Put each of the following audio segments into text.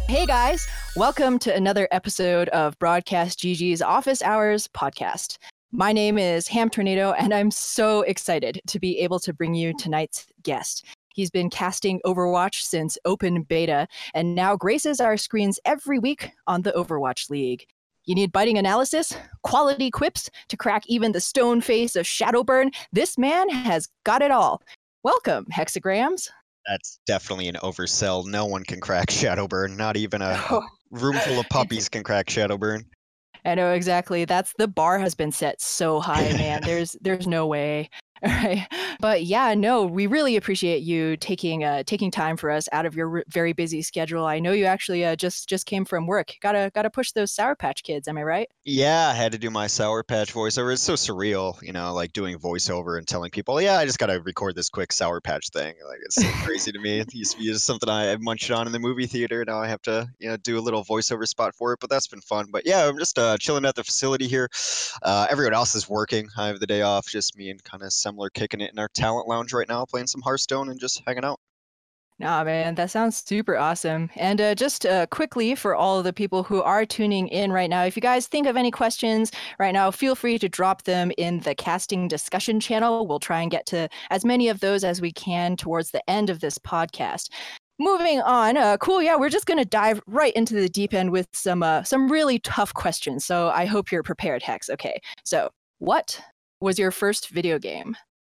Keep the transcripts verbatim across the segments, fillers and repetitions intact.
Hey guys, welcome to another episode of Broadcast G G's Office Hours podcast. My name is Ham Tornado, and I'm so excited to be able to bring you tonight's guest. He's been casting Overwatch since open beta, and now graces our screens every week on the Overwatch League. You need biting analysis, quality quips to crack even the stone face of Shadowburn? This man has got it all. Welcome, Hexagrams. That's definitely an oversell. No one can crack Shadowburn. Not even a, a room full of puppies can crack Shadowburn. I know exactly. That's the bar has been set so high, man. There's there's no way. All right. But yeah, no, we really appreciate you taking uh, taking time for us out of your r- very busy schedule. I know you actually uh, just just came from work. Gotta gotta push those Sour Patch Kids. Am I right? Yeah, I had to do my Sour Patch voiceover. It's so surreal, you know, like doing voiceover and telling people, yeah, I just gotta record this quick Sour Patch thing. Like it's so crazy to me. It used to be just something I munched on in the movie theater. Now I have to, you know, do a little voiceover spot for it. But that's been fun. But yeah, I'm just uh, chilling at the facility here. Uh, everyone else is working. I have the day off. Just me and kind of Semler kicking it in our talent lounge right now, playing some Hearthstone and just hanging out. Nah, man, that sounds super awesome. And uh, just uh, quickly for all of the people who are tuning in right now, if you guys think of any questions right now, feel free to drop them in the casting discussion channel. We'll try and get to as many of those as we can towards the end of this podcast. Moving on, uh, cool. Yeah, we're just gonna dive right into the deep end with some uh, some really tough questions. So I hope you're prepared, Hex. Okay, so what was your first video game?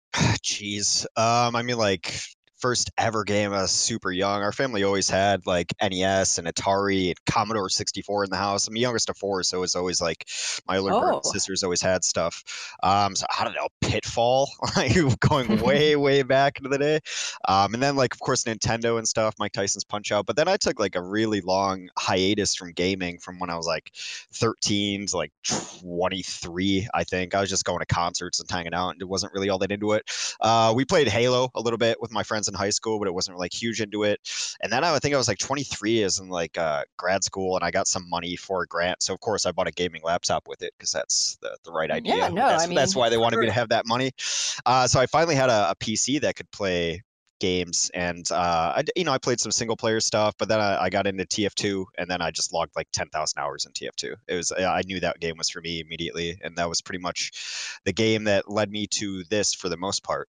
Jeez. Um, I mean, like, first ever game, I was super young. Our family always had like N E S and Atari and Commodore sixty-four in the house. I'm the youngest of four, so it was always like my older brother and Oh, sisters always had stuff. Um, so I don't know, Pitfall, like going way, way back into the day. Um, and then like of course Nintendo and stuff, Mike Tyson's Punch Out. But then I took like a really long hiatus from gaming from when I was like thirteen to like twenty-three, I think. I was just going to concerts and hanging out, and it wasn't really all that into it. Uh, we played Halo a little bit with my friends in high school, but it wasn't like huge into it. And then I would think I was like twenty-three as in like uh, grad school, and I got some money for a grant. So of course I bought a gaming laptop with it because that's the, the right yeah, idea. no, That's I mean, that's why they wanted for, me to have that money. Uh, so I finally had a, a P C that could play games, and uh, I, you know, I played some single player stuff, but then I, I got into T F two, and then I just logged like ten thousand hours in T F two. It was I knew that game was for me immediately, and that was pretty much the game that led me to this for the most part.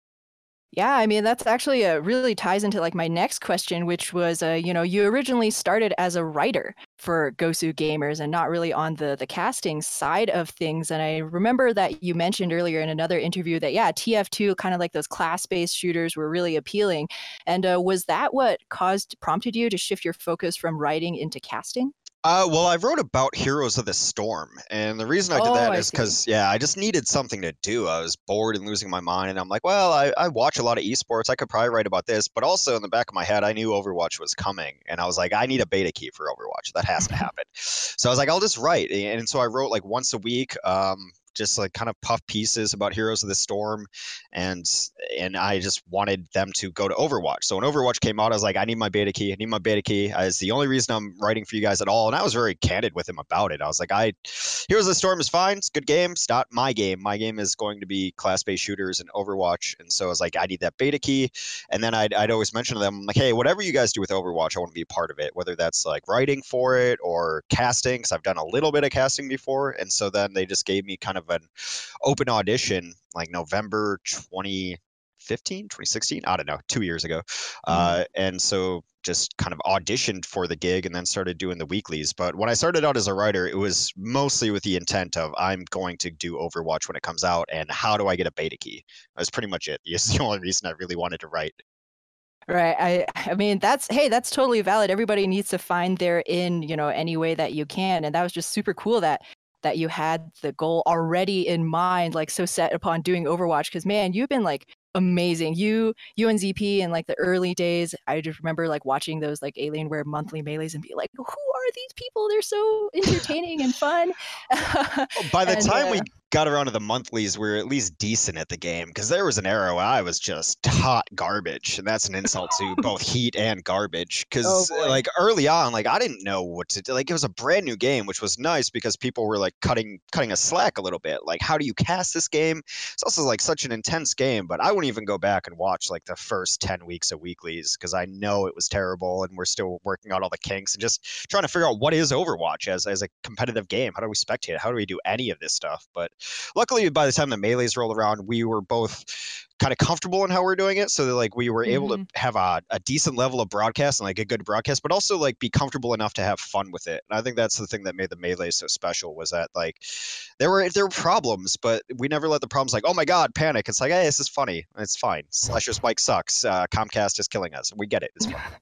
Yeah, I mean, that's actually uh, really ties into like my next question, which was, uh, you know, you originally started as a writer for Gosu Gamers and not really on the the casting side of things. And I remember that you mentioned earlier in another interview that, yeah, T F two, kind of like those class-based shooters were really appealing. And uh, was that what caused, prompted you to shift your focus from writing into casting? Uh, well, I wrote about Heroes of the Storm, and the reason I did Oh, that I is see. because, yeah, I just needed something to do. I was bored and losing my mind, and I'm like, well, I, I watch a lot of esports. I could probably write about this, but also in the back of my head, I knew Overwatch was coming, and I was like, I need a beta key for Overwatch. That has to happen. So I was like, I'll just write, and so I wrote like once a week. Um, just like kind of puff pieces about Heroes of the Storm, and and I just wanted them to go to Overwatch. So when Overwatch came out, I was like, I need my beta key. I need my beta key. It's the only reason I'm writing for you guys at all. And I was very candid with him about it. I was like, I Heroes of the Storm is fine. It's a good game. It's not my game. My game is going to be class-based shooters and Overwatch. And so I was like, I need that beta key. And then I'd, I'd always mention to them, like, hey, whatever you guys do with Overwatch, I want to be a part of it, whether that's like writing for it or casting, because I've done a little bit of casting before. And so then they just gave me kind of an open audition like November twenty fifteen, twenty sixteen, I don't know, two years ago. Mhm. Uh, and so just kind of auditioned for the gig and then started doing the weeklies. But when I started out as a writer, it was mostly with the intent of I'm going to do Overwatch when it comes out, and how do I get a beta key? That's pretty much it. It's the only reason I really wanted to write. Right. I I mean, that's hey, that's totally valid. Everybody needs to find their in, you know, any way that you can. And that was just super cool that that you had the goal already in mind, like so set upon doing Overwatch. Because man, you've been like amazing. You you and Z P in like the early days, I just remember like watching those like Alienware monthly melees and be like, who are these people? They're so entertaining and fun. By the and time we uh, got around to the monthlies, we were at least decent at the game because there was an era where I was just hot garbage, and that's an insult to both heat and garbage. Oh Because boy. like early on, like I didn't know what to do. Like it was a brand new game, which was nice because people were like cutting cutting a slack a little bit. Like how do you cast this game? It's also like such an intense game, but I wouldn't even go back and watch like the first ten weeks of weeklies because I know it was terrible, and we're still working out all the kinks and just trying to figure out what is Overwatch as as a competitive game. How do we spectate it? How do we do any of this stuff? But luckily, by the time the melees rolled around, we were both kind of comfortable in how we're doing it, so that like we were able to Mm-hmm. have a, a decent level of broadcast and like a good broadcast, but also like be comfortable enough to have fun with it. And I think that's the thing that made the melee so special, was that like there were there were problems, but we never let the problems like, oh my god, panic. It's like, hey, this is funny. It's fine. Slasher's mic sucks. Uh, Comcast is killing us. We get it. It's fine.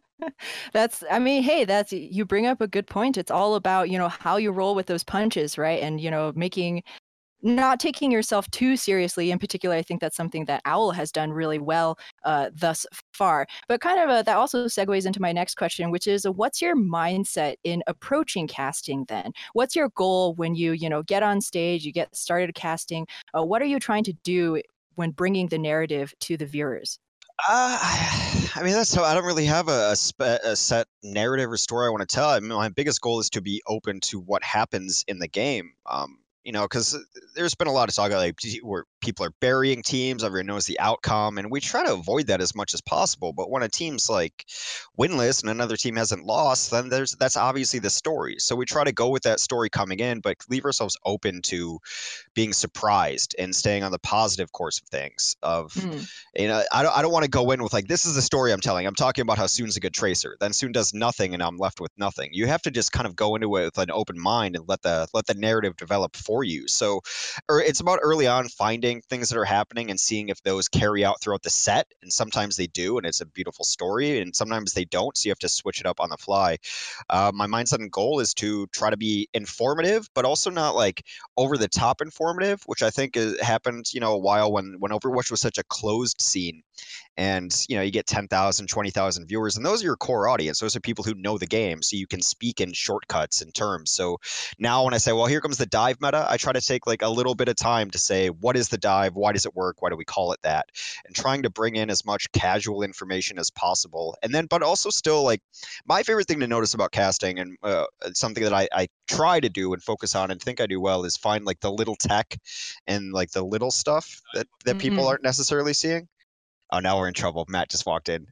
That's, I mean, hey, that's, you bring up a good point. It's all about, you know, how you roll with those punches, right? And, you know, making, not taking yourself too seriously. In particular, I think that's something that Owl has done really well uh, thus far. But kind of uh, that also segues into my next question, which is, uh, what's your mindset in approaching casting then? What's your goal when you, you know, get on stage, you get started casting? Uh, what are you trying to do when bringing the narrative to the viewers? Uh, I mean, that's so I don't really have a, a, spe- a set narrative or story I want to tell. I mean, my biggest goal is to be open to what happens in the game. Um, you know, because there's been a lot of talk like where people are burying teams, everyone knows the outcome, and we try to avoid that as much as possible. But when a team's like winless and another team hasn't lost, then there's that's obviously the story. So we try to go with that story coming in, but leave ourselves open to being surprised and staying on the positive course of things. Of Mm. you know, I don't I don't want to go in with like this is the story I'm telling. I'm talking about how Soon's a good tracer. Then Soon does nothing, and I'm left with nothing. You have to just kind of go into it with an open mind and let the let the narrative develop for you. So, or it's about early on finding things that are happening and seeing if those carry out throughout the set. And sometimes they do, and it's a beautiful story. And sometimes they don't, so you have to switch it up on the fly. Uh, my mindset and goal is to try to be informative, but also not like over the top informative, which I think is, happened, you know, a while when when Overwatch was such a closed scene, and you know you get ten thousand, twenty thousand viewers, and those are your core audience. Those are people who know the game, so you can speak in shortcuts and terms. So now when I say, well, here comes the dive meta, I try to take like a little bit of time to say, what is the dive? Why does it work? Why do we call it that? And trying to bring in as much casual information as possible. And then, but also still like my favorite thing to notice about casting, and uh, something that I, I try to do and focus on and think I do well, is find like the little tech and like the little stuff that, that people Mm. aren't necessarily seeing. Oh, now we're in trouble. Matt just walked in.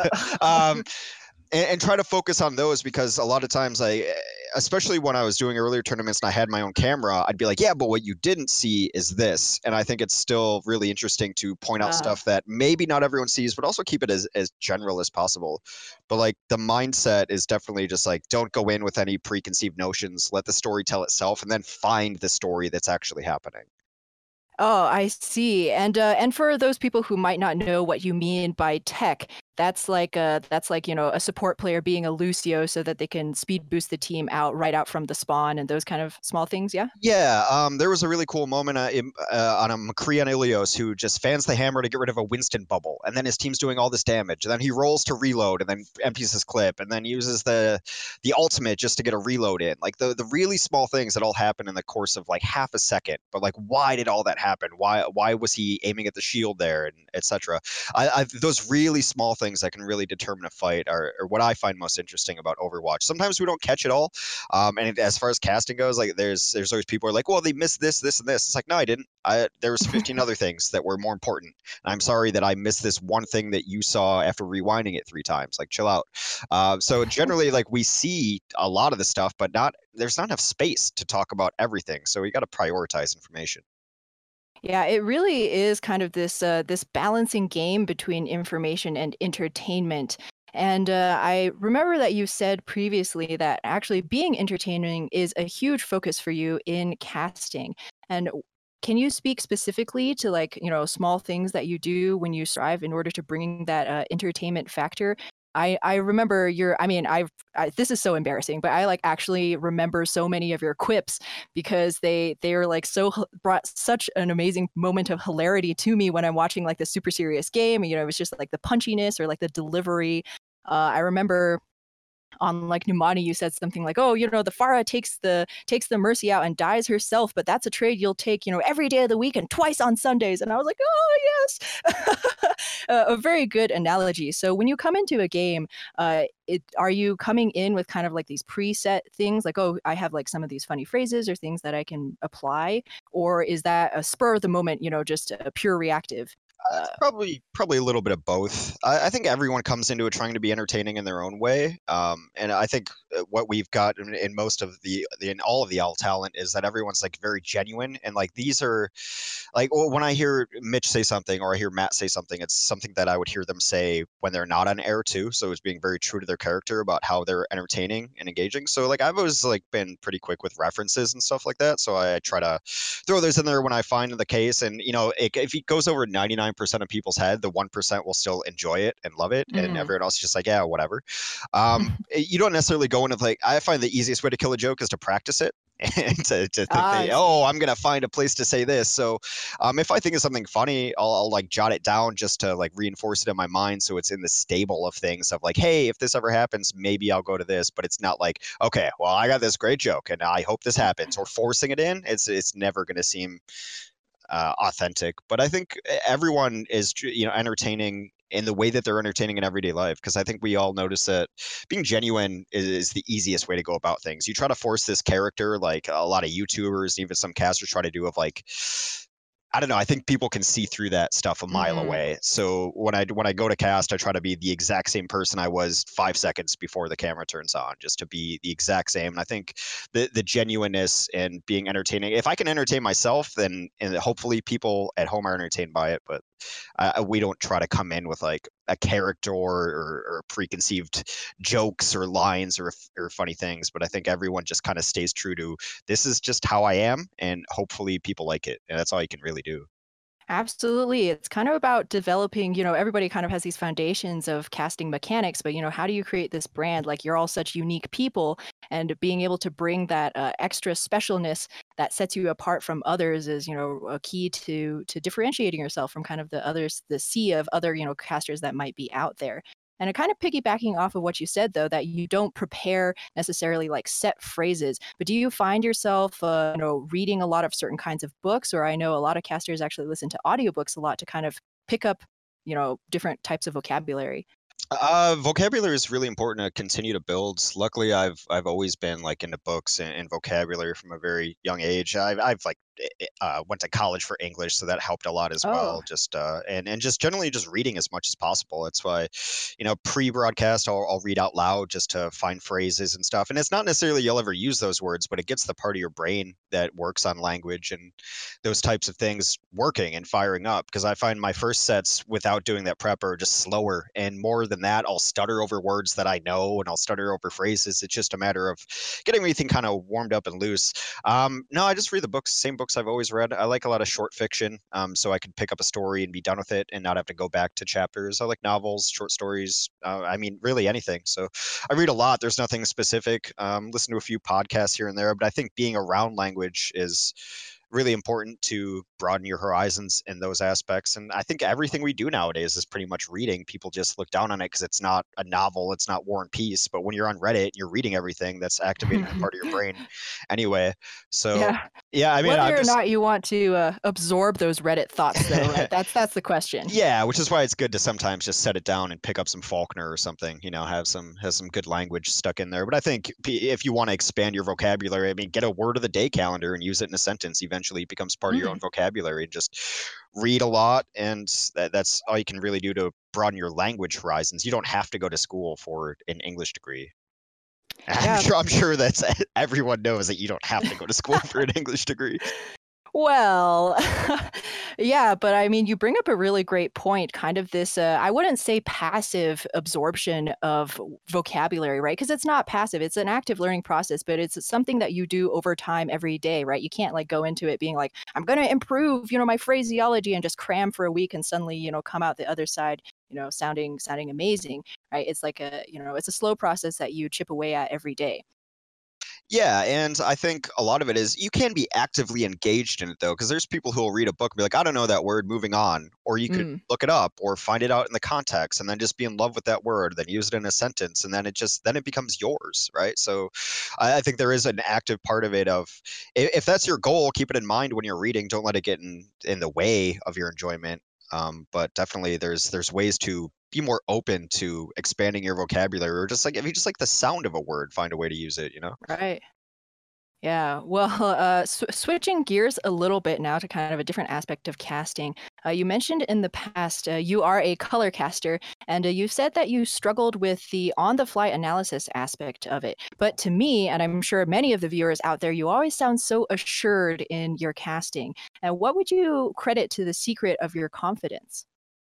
um, and, and try to focus on those, because a lot of times I, especially when I was doing earlier tournaments and I had my own camera, I'd be like, yeah, but what you didn't see is this. And I think it's still really interesting to point out Uh, stuff that maybe not everyone sees, but also keep it as, as general as possible. But like the mindset is definitely just like, don't go in with any preconceived notions, let the story tell itself, and then find the story that's actually happening. Oh, I see. And uh, and for those people who might not know what you mean by tech, that's like a that's like, you know, a support player being a Lucio so that they can speed boost the team out right out from the spawn and those kind of small things, yeah? Yeah, um, there was a really cool moment uh, in, uh, on a McCree on Ilios who just fans the hammer to get rid of a Winston bubble, and then his team's doing all this damage, and then he rolls to reload, and then empties his clip, and then uses the the ultimate just to get a reload in. Like the the really small things that all happen in the course of like half a second, but like why did all that happen? Why why was he aiming at the shield there, and et cetera. I, I those really small things that can really determine a fight are, are what I find most interesting about Overwatch. Sometimes we don't catch it all, um, and as far as casting goes, like there's there's always people who are like, well, they missed this, this, and this. It's like, no, I didn't. I there was fifteen other things that were more important. And I'm sorry that I missed this one thing that you saw after rewinding it three times. Like, chill out. Uh, so generally, like we see a lot of the stuff, but not there's not enough space to talk about everything. So we got to prioritize information. Yeah, it really is kind of this uh, this balancing game between information and entertainment. And uh, I remember that you said previously that actually being entertaining is a huge focus for you in casting. And w- can you speak specifically to like, you know, small things that you do when you strive in order to bring that uh, entertainment factor? I, I remember your, I mean, I've, I, this is so embarrassing, but I like actually remember so many of your quips because they they are like so h- brought such an amazing moment of hilarity to me when I'm watching like the super serious game. You know, it was just like the punchiness or like the delivery. Uh, I remember on like Numani, you said something like, oh, you know, the Farah takes the takes the Mercy out and dies herself, but that's a trade you'll take, you know, every day of the week and twice on Sundays. And I was like, oh yes. uh, a very good analogy. So when you come into a game, uh, it, are you coming in with kind of like these preset things like, oh, I have like some of these funny phrases or things that I can apply? Or is that a spur of the moment, you know, just a pure reactive? Uh, Uh, probably, probably a little bit of both. I, I think everyone comes into it trying to be entertaining in their own way, um, and I think uh, what we've got in, in most of the, the, in all of the All Talent is that everyone's like very genuine, and like these are, like well, when I hear Mitch say something or I hear Matt say something, it's something that I would hear them say when they're not on air too. So it's being very true to their character about how they're entertaining and engaging. So like I've always like been pretty quick with references and stuff like that. So I try to throw those in there when I find the case, and you know, it, if it goes over ninety-nine percent of people's head, the one percent will still enjoy it and love it, and mm. everyone else is just like, yeah, whatever. Um, you don't necessarily go into like, I find the easiest way to kill a joke is to practice it. And to, to think Ah, that, I oh, see. I'm gonna find a place to say this. So um, if I think of something funny, I'll, I'll like jot it down just to like reinforce it in my mind, so it's in the stable of things of like, hey, if this ever happens, maybe I'll go to this. But it's not like, okay, well, I got this great joke and I hope this happens, or forcing it in. It's it's never gonna seem uh, authentic. But I think everyone is, you know, entertaining in the way that they're entertaining in everyday life. Because I think we all notice that being genuine is, is the easiest way to go about things. You try to force this character, like a lot of YouTubers, even some casters try to do, of like, I don't know. I think people can see through that stuff a mile Mm. away. So when I when I go to cast, I try to be the exact same person I was five seconds before the camera turns on, just to be the exact same. And I think the the genuineness and being entertaining. If I can entertain myself, then and hopefully people at home are entertained by it. But uh, we don't try to come in with like a character or, or preconceived jokes or lines or or funny things. But I think everyone just kind of stays true to, this is just how I am, and hopefully people like it. And that's all you can really do. Absolutely. It's kind of about developing, you know, everybody kind of has these foundations of casting mechanics, but, you know, how do you create this brand? Like you're all such unique people, and being able to bring that uh, extra specialness that sets you apart from others is, you know, a key to to differentiating yourself from kind of the others, the sea of other, you know, casters that might be out there. And it kind of piggybacking off of what you said, though, that you don't prepare necessarily like set phrases, but do you find yourself, uh, you know, reading a lot of certain kinds of books? Or I know a lot of casters actually listen to audiobooks a lot to kind of pick up, you know, different types of vocabulary. Uh, vocabulary is really important to continue to build. Luckily, I've I've always been like into books and, and vocabulary from a very young age. I've I've like eh, eh, uh, went to college for English, so that helped a lot as Oh, well. Just uh, and and just generally just reading as much as possible. That's why, you know, pre-broadcast I'll, I'll read out loud just to find phrases and stuff. And it's not necessarily you'll ever use those words, but it gets the part of your brain that works on language and those types of things working and firing up. Because I find my first sets without doing that prep are just slower, and more than that, I'll stutter over words that I know, and I'll stutter over phrases. It's just a matter of getting everything kind of warmed up and loose. Um, no, I just read the books, same books I've always read. I like a lot of short fiction, um, so I can pick up a story and be done with it and not have to go back to chapters. I like novels, short stories. Uh, I mean, really anything. So I read a lot. There's nothing specific. Um, listen to a few podcasts here and there, but I think being around language is really important to broaden your horizons in those aspects. And I think everything we do nowadays is pretty much reading. People just look down on it because it's not a novel, it's not War and Peace. But when you're on Reddit and you're reading everything, that's activating a part of your brain anyway. So yeah. yeah, I mean, I'm Whether or just not you want to uh, absorb those Reddit thoughts, though, right? That's that's the question. yeah, which is why it's good to sometimes just set it down and pick up some Faulkner or something. You know, have some has some good language stuck in there. But I think if you want to expand your vocabulary, I mean, get a word of the day calendar and use it in a sentence. Eventually, it becomes part of your own Mm. vocabulary. And just read a lot, and that, that's all you can really do to broaden your language horizons. You don't have to go to school for an English degree. I'm Yeah. sure I'm sure that's everyone knows that you don't have to go to school for an English degree. Well, yeah, but I mean, you bring up a really great point, kind of this, uh, I wouldn't say passive absorption of vocabulary, right? Because it's not passive, it's an active learning process, but it's something that you do over time every day, right? You can't like go into it being like, I'm going to improve, you know, my phraseology and just cram for a week and suddenly, you know, come out the other side, you know, sounding sounding amazing, right? It's like a, you know, it's a slow process that you chip away at every day. Yeah, and I think a lot of it is you can be actively engaged in it though, because there's people who will read a book and be like, I don't know that word, moving on. Or you could Mm, look it up or find it out in the context and then just be in love with that word, then use it in a sentence, and then it just then it becomes yours, right? So I, I think there is an active part of it of if, if that's your goal, keep it in mind when you're reading. Don't let it get in in the way of your enjoyment. Um, but definitely there's there's ways to be more open to expanding your vocabulary, or just like if you just like the sound of a word, find a way to use it, you know? right. Yeah, well, uh, sw switching gears a little bit now to kind of a different aspect of casting. Uh, you mentioned in the past uh, you are a color caster, and uh, you said that you struggled with the on-the-fly analysis aspect of it. But to me, and I'm sure many of the viewers out there, you always sound so assured in your casting. And what would you credit to the secret of your confidence?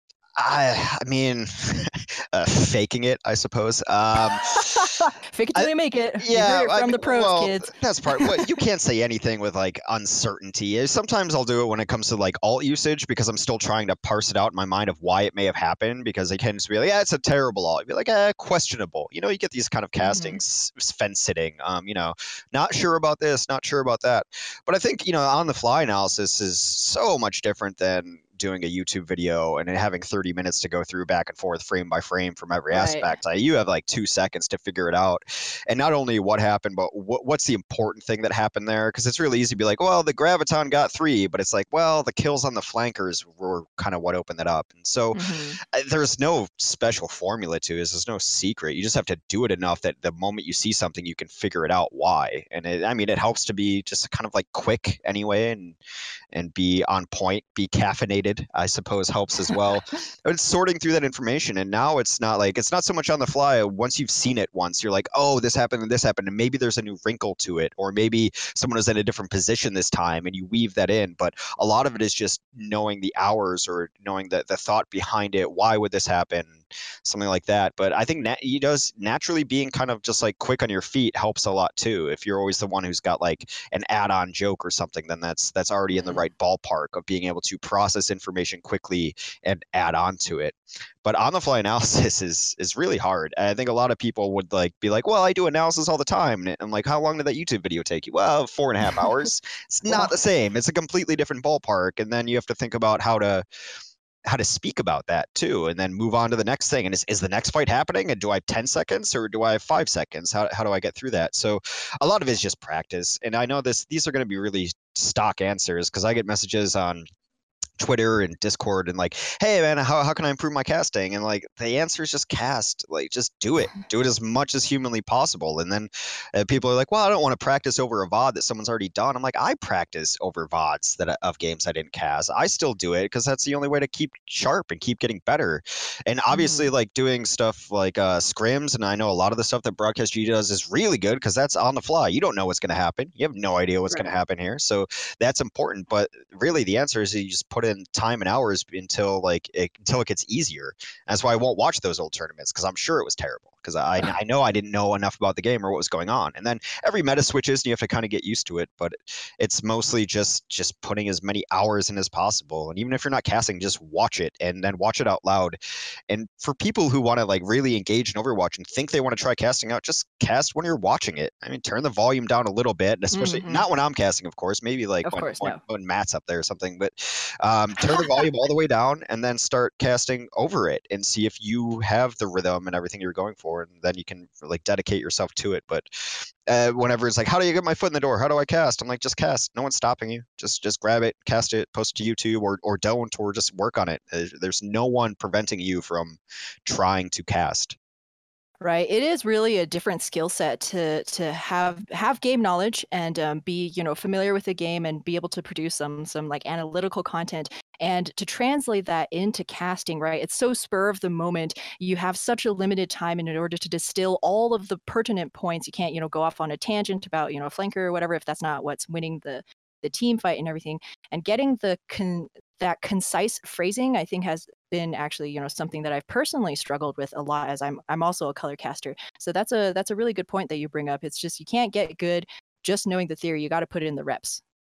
I I mean, uh, faking it, I suppose. Um, Fake it till I you make it. You heard yeah, it I from mean, the pros, well, kids. that's part. What you can't say anything with like uncertainty. Uh, Sometimes I'll do it when it comes to like alt usage because I'm still trying to parse it out in my mind of why it may have happened. Because it can just be like, yeah, it's a terrible alt. You'd be like, eh, questionable. You know, you get these kind of Hmm. castings, fence sitting. Um, you know, not sure about this, not sure about that. But I think you know, on the fly analysis is so much different than doing a YouTube video and then having thirty minutes to go through back and forth frame by frame from every Right. aspect. Uh, You have like two seconds to figure it out, and not only what happened, but what, what's the important thing that happened there? Because it's really easy to be like, well, the graviton got three, but it's like, well, the kills on the flankers were kind of what opened it up. And so Hmm. uh, there's no special formula to this. There's no secret. You just have to do it enough that the moment you see something, you can figure it out why. And it, I mean, it helps to be just kind of like quick anyway, and and be on point, be caffeinated, I suppose helps as well. It's sorting through that information, and now it's not like it's not so much on the fly. Once you've seen it once, you're like, oh, this happened and this happened, and maybe there's a new wrinkle to it, or maybe someone was in a different position this time, and you weave that in. But a lot of it is just knowing the hours or knowing the the thought behind it. Why would this happen? Something like that. But I think nat- he does naturally being kind of just like quick on your feet helps a lot too. If you're always the one who's got like an add-on joke or something, then that's that's already in the Hmm. right ballpark of being able to process information quickly and add on to it. But on the fly analysis is is really hard. I think a lot of people would like be like, well, I do analysis all the time. And I'm like, how long did that YouTube video take you? Well, four and a half hours. It's not Well, the same. It's a completely different ballpark. And then you have to think about how to how to speak about that too, and then move on to the next thing. And is, is the next fight happening, and do I have ten seconds or do I have five seconds? How, how do I get through that? So a lot of it is just practice, and I know this these are going to be really stock answers because I get messages on Twitter and Discord and like, hey man, how, how can I improve my casting? And like the answer is just cast. Like just do it. Do it as much as humanly possible. And then uh, people are like, well, I don't want to practice over a V O D that someone's already done. I'm like, I practice over V O Ds that I- of games I didn't cast. I still do it because that's the only way to keep sharp and keep getting better. And obviously, mhm. like doing stuff like uh, scrims, and I know a lot of the stuff that Broadcast G does is really good because that's on the fly. You don't know what's going to happen. You have no idea what's going to Right. happen here. So that's important. But really the answer is you just put in time and hours until like it, until it gets easier. That's why I won't watch those old tournaments because I'm sure it was terrible because I I know I didn't know enough about the game or what was going on. And then every meta switches and you have to kind of get used to it. But it's mostly just just putting as many hours in as possible. And even if you're not casting, just watch it and then watch it out loud. And for people who want to like really engage in Overwatch and think they want to try casting out, just cast when you're watching it. I mean, turn the volume down a little bit, and especially Mhm. not when I'm casting, of course. Maybe like Of when course, when, no. when Matt's up there or something. But um, turn the volume all the way down, and then start casting over it, and see if you have the rhythm and everything you're going for, and then you can like dedicate yourself to it. But uh, whenever it's like, how do you get my foot in the door? How do I cast? I'm like, just cast. No one's stopping you. Just just grab it, cast it, post it to YouTube, or or don't, or just work on it. Uh, There's no one preventing you from trying to cast. Right. It is really a different skill set to to have have game knowledge and um, be, you know, familiar with the game and be able to produce some some like analytical content and to translate that into casting, right? It's so spur of the moment. You have such a limited time, and in order to distill all of the pertinent points, you can't, you know, go off on a tangent about, you know, a flanker or whatever if that's not what's winning the the team fight and everything. And getting the con- that concise phrasing, I think, has been actually, you know, something that I've personally struggled with a lot as I'm I'm also a color caster. So that's a that's a really good point that you bring up. It's just you can't get good just knowing the theory. You got to put it in the reps.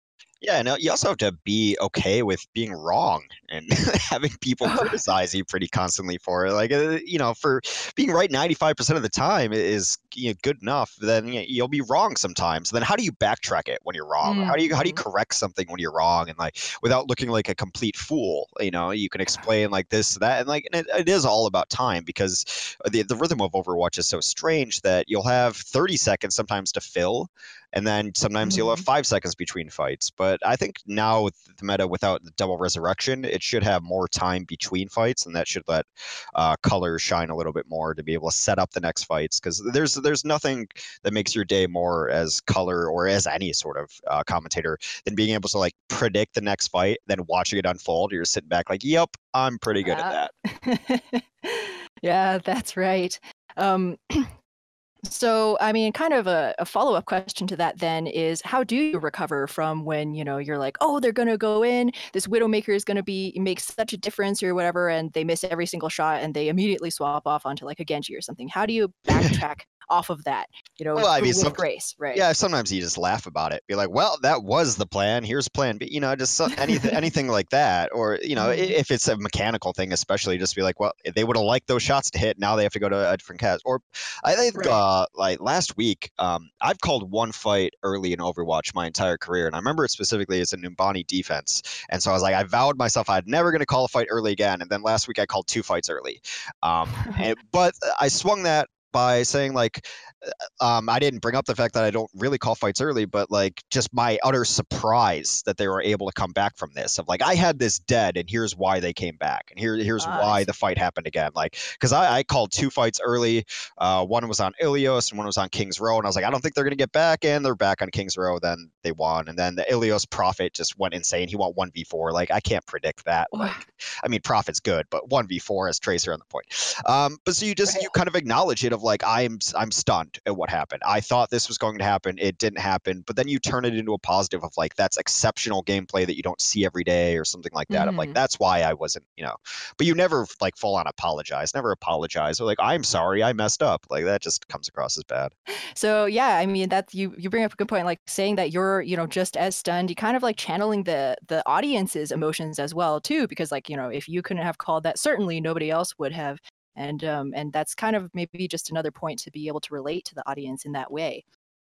Yeah, no, you also have to be okay with being wrong and having people criticize you pretty constantly for it. Like, uh, you know, for being right ninety-five percent of the time is, you know, good enough. Then you know, you'll be wrong sometimes. Then how do you backtrack it when you're wrong? How do you how do you Mm-hmm. correct something when you're wrong and like without looking like a complete fool? You know, you can explain like this, that, and like and it, it is all about time because the the rhythm of Overwatch is so strange that you'll have thirty seconds sometimes to fill, and then sometimes you'll have Mm-hmm. five seconds between fights. But I think now with the meta without the double resurrection, it should have more time between fights, and that should let uh, color shine a little bit more to be able to set up the next fights. Because there's there's nothing that makes your day more as color or as any sort of uh, commentator than being able to like predict the next fight, then watching it unfold. You're sitting back like, "Yep, I'm pretty good at Uh, that." yeah, that's right. Um, So, I mean, kind of a, a follow-up question to that then is how do you recover from when, you know, you're like, oh, they're gonna go in, this Widowmaker is gonna be make such a difference or whatever, and they miss every single shot and they immediately swap off onto like a Genji or something. How do you backtrack off of that, you know, Well, I gr- mean, with some grace, right? yeah, sometimes you just laugh about it. Be like, "Well, that was the plan. Here's plan B." You know, just so, anything, anything like that. Or you know, i- Mhm. if it's a mechanical thing, especially, just be like, "Well, they would have liked those shots to hit. Now they have to go to a different cast." Or I think, Right. uh, like last week, um, I've called one fight early in Overwatch my entire career, and I remember it specifically as a Numbani defense. And so I was like, I vowed myself I'd never going to call a fight early again. And then last week I called two fights early. Um, and, but I swung that by saying like um, I didn't bring up the fact that I don't really call fights early, but like just my utter surprise that they were able to come back from this. Of like I had this dead, and here's why they came back, and here here's Ah, I why the see. fight happened again. Like because I, I called two fights early. Uh, one was on Ilios, and one was on Kings Row, and I was like, I don't think they're gonna get back, and they're back on Kings Row. Then they won, and then the Ilios Prophet just went insane. He won one v four. Like I can't predict that. Like I mean, Prophet's good, but one v four as Tracer on the point. Um, but so you just Right. you kind of acknowledge it of like I'm I'm stunned at what happened. I thought this was going to happen. It didn't happen. But then you turn it into a positive of like that's exceptional gameplay that you don't see every day or something like that. Of like Mhm. that's why I wasn't, you know. But you never like full on apologize. Never apologize. Or like I'm sorry, I messed up. Like that just comes across as bad. So yeah, I mean that's you you bring up a good point, like saying that you're, you know, just as stunned, you kind of like channeling the the audience's emotions as well too, because like, you know, if you couldn't have called that, certainly nobody else would have. And um and that's kind of maybe just another point to be able to relate to the audience in that way.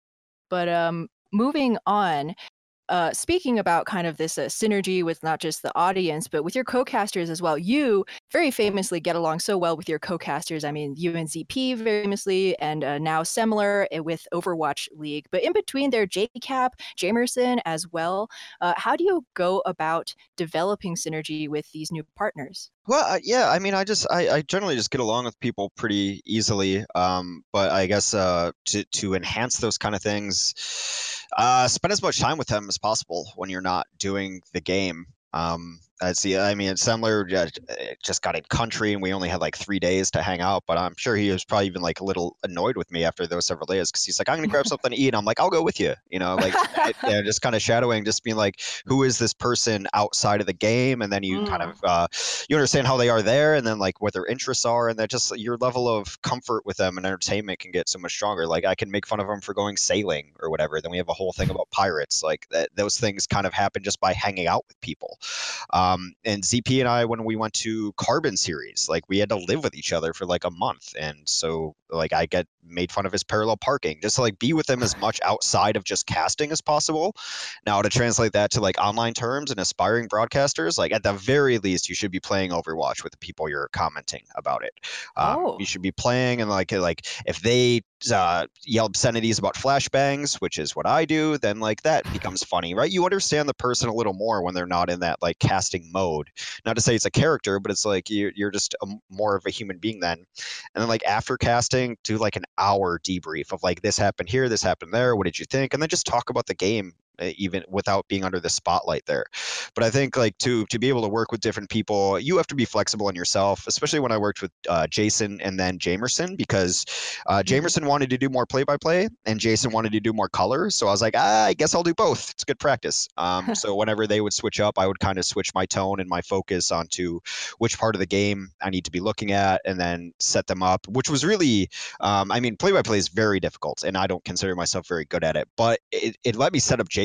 But um moving on, uh, speaking about kind of this uh, synergy with not just the audience, but with your co-casters as well. You very famously get along so well with your co-casters. I mean, you and Z P very famously, and uh, now Semler uh, with Overwatch League. But in between there, J Cap, Jamerson as well. Uh, how do you go about developing synergy with these new partners? Well, uh, yeah, I mean, I just I, I generally just get along with people pretty easily. Um, but I guess uh, to to enhance those kind of things, uh, spend as much time with them as possible when you're not doing the game. Um, I see. I mean, Semler just, just got in country, and we only had like three days to hang out. But I'm sure he was probably even like a little annoyed with me after those several days because he's like, "I'm gonna grab something to eat." I'm like, "I'll go with you." You know, like it, yeah, just kind of shadowing, just being like, "Who is this person outside of the game?" And then you kind Mm. of uh, you understand how they are there, and then like what their interests are, and that just your level of comfort with them and entertainment can get so much stronger. Like I can make fun of them for going sailing or whatever. Then we have a whole thing about pirates. Like that, those things kind of happen just by hanging out with people. Um, and Z P and I, when we went to Carbon Series, like we had to live with each other for like a month, and so like I get made fun of his parallel parking, just to like be with him as much outside of just casting as possible. Now to translate that to like online terms and aspiring broadcasters, like at the very least, you should be playing Overwatch with the people you're commenting about it. Um, Oh. you should be playing and like like if they uh, yell obscenities about flashbangs, which is what I do, then like that becomes funny, right? You understand the person a little more when they're not in that like casting mode. Not to say it's a character, but it's like you, you're just a, more of a human being then. And then like after casting, do like an hour debrief of like this happened here, this happened there. What did you think? And then just talk about the game uh, even without being under the spotlight there. But I think like to to be able to work with different people, you have to be flexible in yourself. Especially when I worked with uh, Jason and then Jamerson, because uh, Mhm. Jamerson wanted to do more play by play, and Jason wanted to do more color. So I was like, ah, I guess I'll do both. It's good practice. Um, so whenever they would switch up, I would kind of switch my tone and my focus onto which part of the game I need to be looking at, and then set them up. Which was really, um, I mean, play by play is very difficult, and I don't consider myself very good at it. But it, it let me set up Jason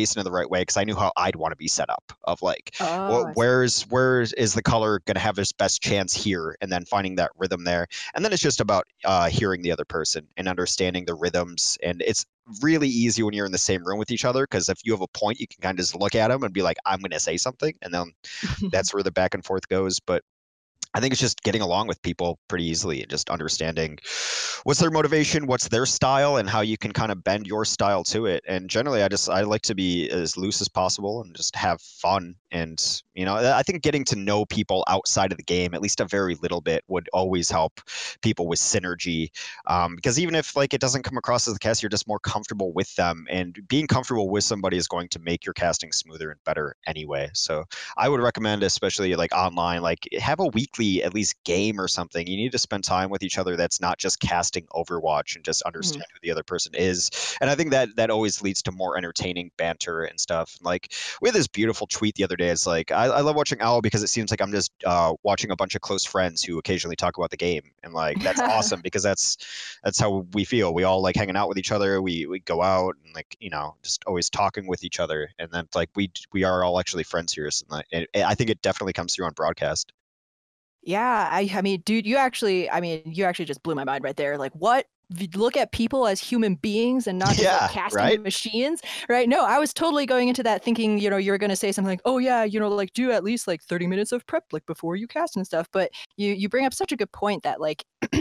pacing in the right way because I knew how I'd want to be set up of like, Oh, what I see. where's where is the color going to have its best chance here, and then finding that rhythm there. And then it's just about uh, hearing the other person and understanding the rhythms. And it's really easy when you're in the same room with each other because if you have a point, you can kind of just look at them and be like, I'm going to say something, and then that's where the back and forth goes. But I think it's just getting along with people pretty easily and just understanding what's their motivation, what's their style, and how you can kind of bend your style to it. And generally, I just I like to be as loose as possible and just have fun. And you know, I think getting to know people outside of the game, at least a very little bit, would always help people with synergy. Um, because even if like it doesn't come across as the cast, you're just more comfortable with them, and being comfortable with somebody is going to make your casting smoother and better anyway. So I would recommend, especially like online, like have a weekly at least game or something. You need to spend time with each other that's not just casting Overwatch and just Mhm. understand who the other person is. And I think that that always leads to more entertaining banter and stuff. Like we had this beautiful tweet the other day. It's like I, I love watching Owl because it seems like I'm just uh, watching a bunch of close friends who occasionally talk about the game, and like that's awesome because that's that's how we feel. We all like hanging out with each other. We we go out and like you know just always talking with each other, and then like we we are all actually friends here. So like, it, I think it definitely comes through on broadcast. Yeah, I I mean, dude, you actually I mean, you actually just blew my mind right there. Like, what? V- Look at people as human beings and not just like Yeah, right. casting machines, right? No, I was totally going into that thinking, you know, you're going to say something like, "Oh yeah, you know, like do at least like thirty minutes of prep like before you cast and stuff." But you you bring up such a good point that like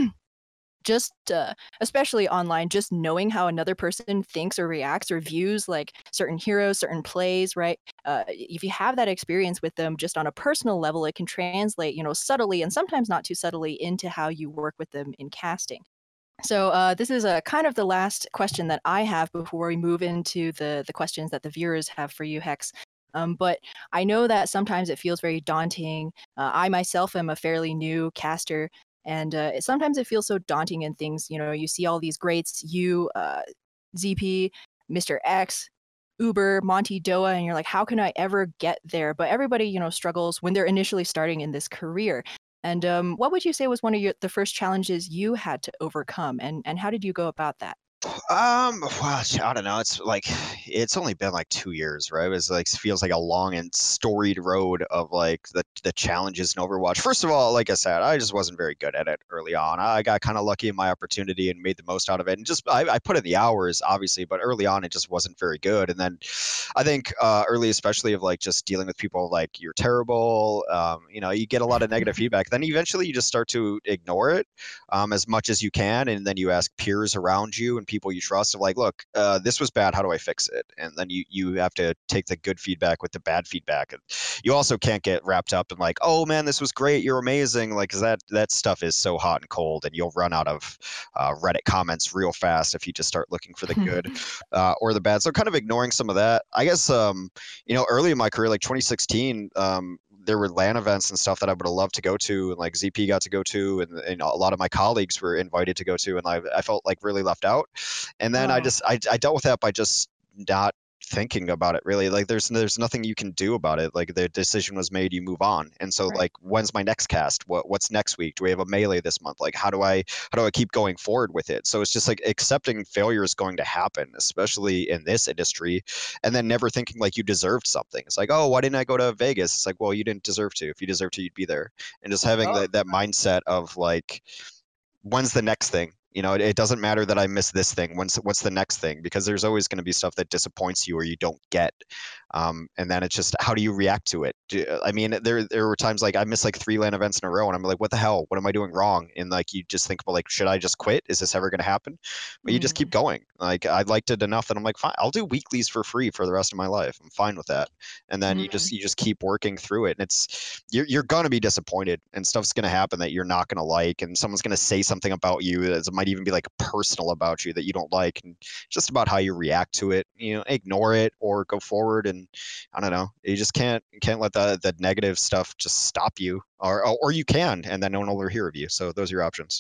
just uh, especially online, just knowing how another person thinks or reacts or views like certain heroes, certain plays, right? Uh, if you have that experience with them just on a personal level, it can translate, you know, subtly and sometimes not too subtly into how you work with them in casting. So uh, this is a kind of the last question that I have before we move into the the questions that the viewers have for you, Hex. Um, but I know that sometimes it feels very daunting. Uh, I myself am a fairly new caster, and uh, it, sometimes it feels so daunting in things. You know, you see all these greats, you, uh, Z P, mister X, Uber, Monty Doa, and you're like, how can I ever get there? But everybody, you know, struggles when they're initially starting in this career. And um, what would you say was one of your, the first challenges you had to overcome, and and how did you go about that? Um, well, I don't know. It's like it's only been like two years, right? It's like feels like a long and storied road of like the the challenges in Overwatch. First of all, like I said, I just wasn't very good at it early on. I got kind of lucky in my opportunity and made the most out of it. And just I, I put in the hours, obviously, but early on it just wasn't very good. And then I think uh, early, especially of like just dealing with people like you're terrible. Um, you know, you get a lot of negative feedback. Then eventually you just start to ignore it um, as much as you can, and then you ask peers around you and people you trust of like, look, uh, this was bad. How do I fix it? And then you you have to take the good feedback with the bad feedback. And you also can't get wrapped up in like, oh man, this was great, you're amazing, like 'cause that that stuff is so hot and cold, and you'll run out of uh, Reddit comments real fast if you just start looking for the good uh, or the bad. So kind of ignoring some of that. I guess um, you know, early in my career, like twenty sixteen. Um, there were LAN events and stuff that I would have loved to go to, and like Z P got to go to, and, and a lot of my colleagues were invited to go to, and I, I felt like really left out. And then I Oh, just I, I dealt with that by just not thinking about it really. Like there's there's nothing you can do about it. Like the decision was made, you move on. And so right. like when's my next cast? What what's next week? Do we have a melee this month? Like how do I how do I keep going forward with it? So it's just like accepting failure is going to happen, especially in this industry, and then never thinking like you deserved something. It's like, oh, why didn't I go to Vegas? It's like, well, you didn't deserve to. If you deserved to, you'd be there. And just having Oh, that that mindset of like when's the next thing? You know, it, it doesn't matter that I missed this thing. When's what's the next thing? Because there's always going to be stuff that disappoints you or you don't get, um, and then it's just how do you react to it? Do, I mean, there there were times like I missed like three LAN events in a row, and I'm like, what the hell? What am I doing wrong? And like you just think about like, should I just quit? Is this ever going to happen? But you just keep mm, going. Like I liked it enough that I'm like, fine, I'll do weeklies for free for the rest of my life. I'm fine with that. And then you mm, just you just keep working through it, and it's you're you're gonna be disappointed, and stuff's gonna happen that you're not gonna like, and someone's gonna say something about you that might even be like personal about you that you don't like, and just about how you react to it. You know, ignore it or go forward, and I don't know. You just can't can't let the the negative stuff just stop you, or or you can, and then no one will ever hear of you. So those are your options.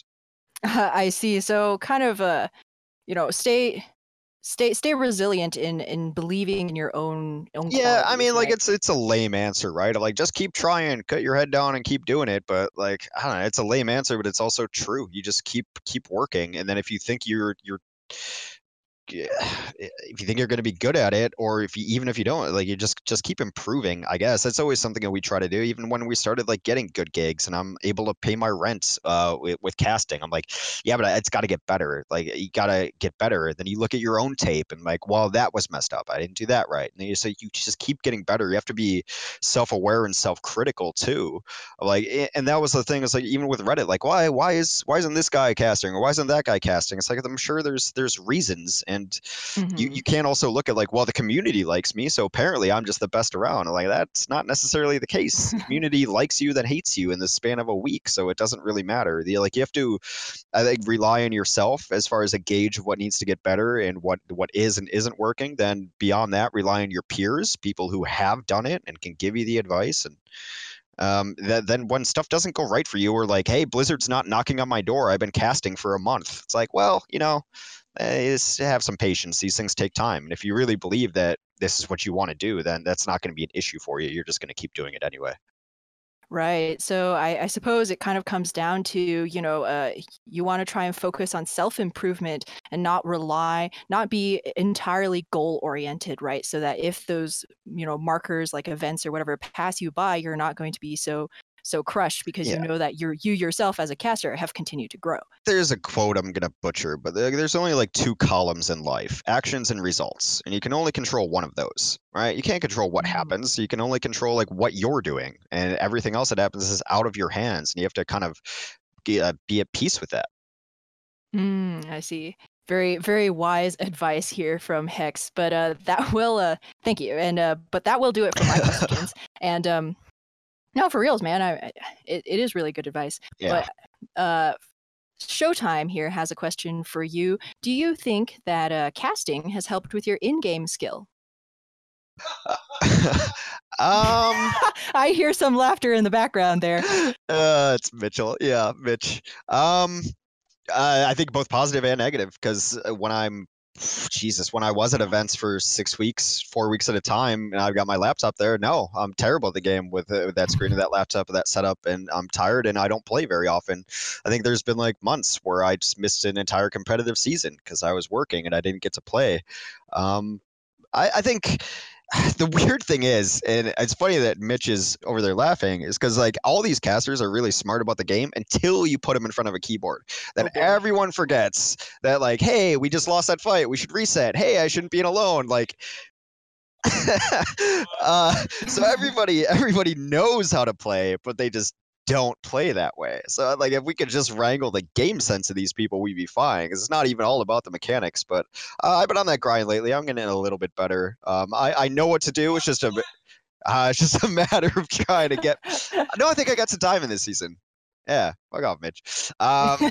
I see. So kind of uh, you know, stay stay stay resilient in in believing in your own own Yeah, I qualities, mean, like right? it's it's a lame answer, right? Like just keep trying, cut your head down, and keep doing it. But like I don't know, it's a lame answer, but it's also true. You just keep keep working, and then if you think you're you're if you think you're going to be good at it, or if you, even if you don't, like you just just keep improving. I guess that's always something that we try to do. Even when we started like getting good gigs, and I'm able to pay my rent uh, with, with casting, I'm like, yeah, but it's got to get better. Like you got to get better. Then you look at your own tape and like, well, that was messed up. I didn't do that right. And then you say you just keep getting better. You have to be self-aware and self-critical too. Like, and that was the thing. Is like even with Reddit, like why why is why isn't this guy casting or why isn't that guy casting? It's like I'm sure there's there's reasons. And you, Mhm. you can't also look at like, well, the community likes me, so apparently I'm just the best around. Like that's not necessarily the case. The community likes you, then hates you in the span of a week, so it doesn't really matter. The, like you have to, I think, rely on yourself as far as a gauge of what needs to get better and what what is and isn't working. Then beyond that, rely on your peers, people who have done it and can give you the advice. And um, that then when stuff doesn't go right for you, or like, hey, Blizzard's not knocking on my door, I've been casting for a month. It's like, well, you know, eh, just have some patience. These things take time. And if you really believe that this is what you want to do, then that's not going to be an issue for you. You're just going to keep doing it anyway. Right. So I, I suppose it kind of comes down to, you know, uh, you want to try and focus on self-improvement and not rely, not be entirely goal-oriented, right? So that if those, you know, markers like events or whatever pass you by, you're not going to be so so crushed because Yeah. you know that you're you yourself as a caster have continued to grow. There's a quote I'm going to butcher, but there- there's only like two columns in life, actions and results. And you can only control one of those, right? You can't control what Mm. happens. You can only control like what you're doing. And everything else that happens is out of your hands. And you have to kind of be, uh, be at peace with that. Mm, I see. Very, very wise advice here from Hex. But uh, that will, uh, thank you. And uh, but that will do it for my questions. And um, no, for reals, man. I, I it, it is really good advice. Yeah. But uh, Showtime here has a question for you. Do you think that uh, casting has helped with your in-game skill? um, I hear some laughter in the background there. uh, it's Mitchell. Yeah, Mitch. Um, uh, I think both positive and negative because when I'm Jesus, when I was at events for six weeks, four weeks at a time, and I've got my laptop there, no, I'm terrible at the game with, uh, with that screen of that laptop, with that setup, and I'm tired and I don't play very often. I think there's been like months where I just missed an entire competitive season because I was working and I didn't get to play. Um, I, I think the weird thing is, and it's funny that Mitch is over there laughing, is because like all these casters are really smart about the game until you put them in front of a keyboard. Then Oh boy. everyone forgets that like, hey, we just lost that fight. We should reset. Hey, I shouldn't be in alone. Like, uh, so everybody everybody knows how to play, but they just don't play that way. So like if we could just wrangle the game sense of these people, we'd be fine. 'Cause it's not even all about the mechanics. But uh, I've been on that grind lately. I'm getting a little bit better. Um, I I know what to do. It's just a uh, it's just a matter of trying to get. No, I think I got some time in this season. Yeah, fuck off, Mitch. Um,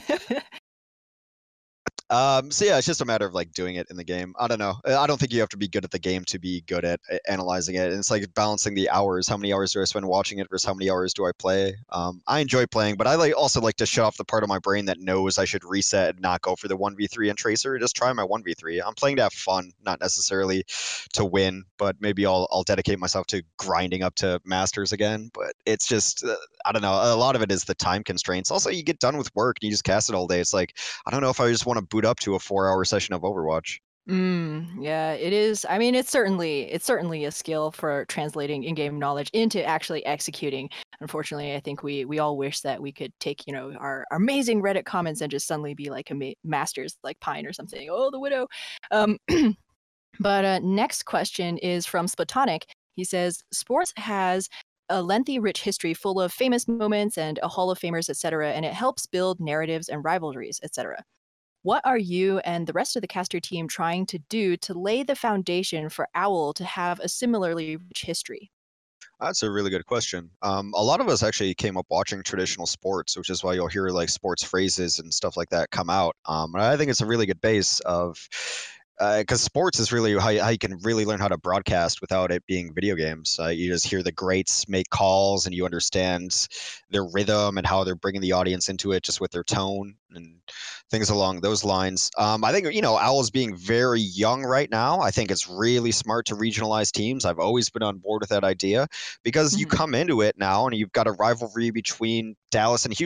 Um, so yeah, it's just a matter of like doing it in the game. I don't know. Uh, I don't think you have to be good at the game to be good at uh, analyzing it. And it's like balancing the hours. How many hours do I spend watching it versus how many hours do I play? Um, I enjoy playing, but I like also like to shut off the part of my brain that knows I should reset and not go for the one v three and Tracer. Just try my one v three. I'm playing to have fun, not necessarily to win, but maybe I'll I'll dedicate myself to grinding up to masters again. But it's just uh, I don't know. A lot of it is the time constraints. Also, you get done with work and you just cast it all day. It's like I don't know if I just want to boot up to a four-hour session of Overwatch. Mm, yeah, it is. I mean, it's certainly it's certainly a skill for translating in-game knowledge into actually executing. Unfortunately, I think we we all wish that we could take, you know, our, our amazing Reddit comments and just suddenly be like ama- masters like Pine or something. Oh, the Widow. Um, but uh, next question is from Splatonic. He says, sports has a lengthy, rich history full of famous moments and a Hall of Famers, et cetera, and it helps build narratives and rivalries, et cetera. What are you and the rest of the caster team trying to do to lay the foundation for Owl to have a similarly rich history? That's a really good question. Um, a lot of us actually came up watching traditional sports, which is why you'll hear like sports phrases and stuff like that come out. Um, and I think it's a really good base of because sports is really how you, how you can really learn how to broadcast without it being video games. Uh, you just hear the greats make calls, and you understand their rhythm and how they're bringing the audience into it, just with their tone and things along those lines. Um, I think you know Owls being very young right now. I think it's really smart to regionalize teams. I've always been on board with that idea because you Mhm. come into it now and you've got a rivalry between Dallas and Houston.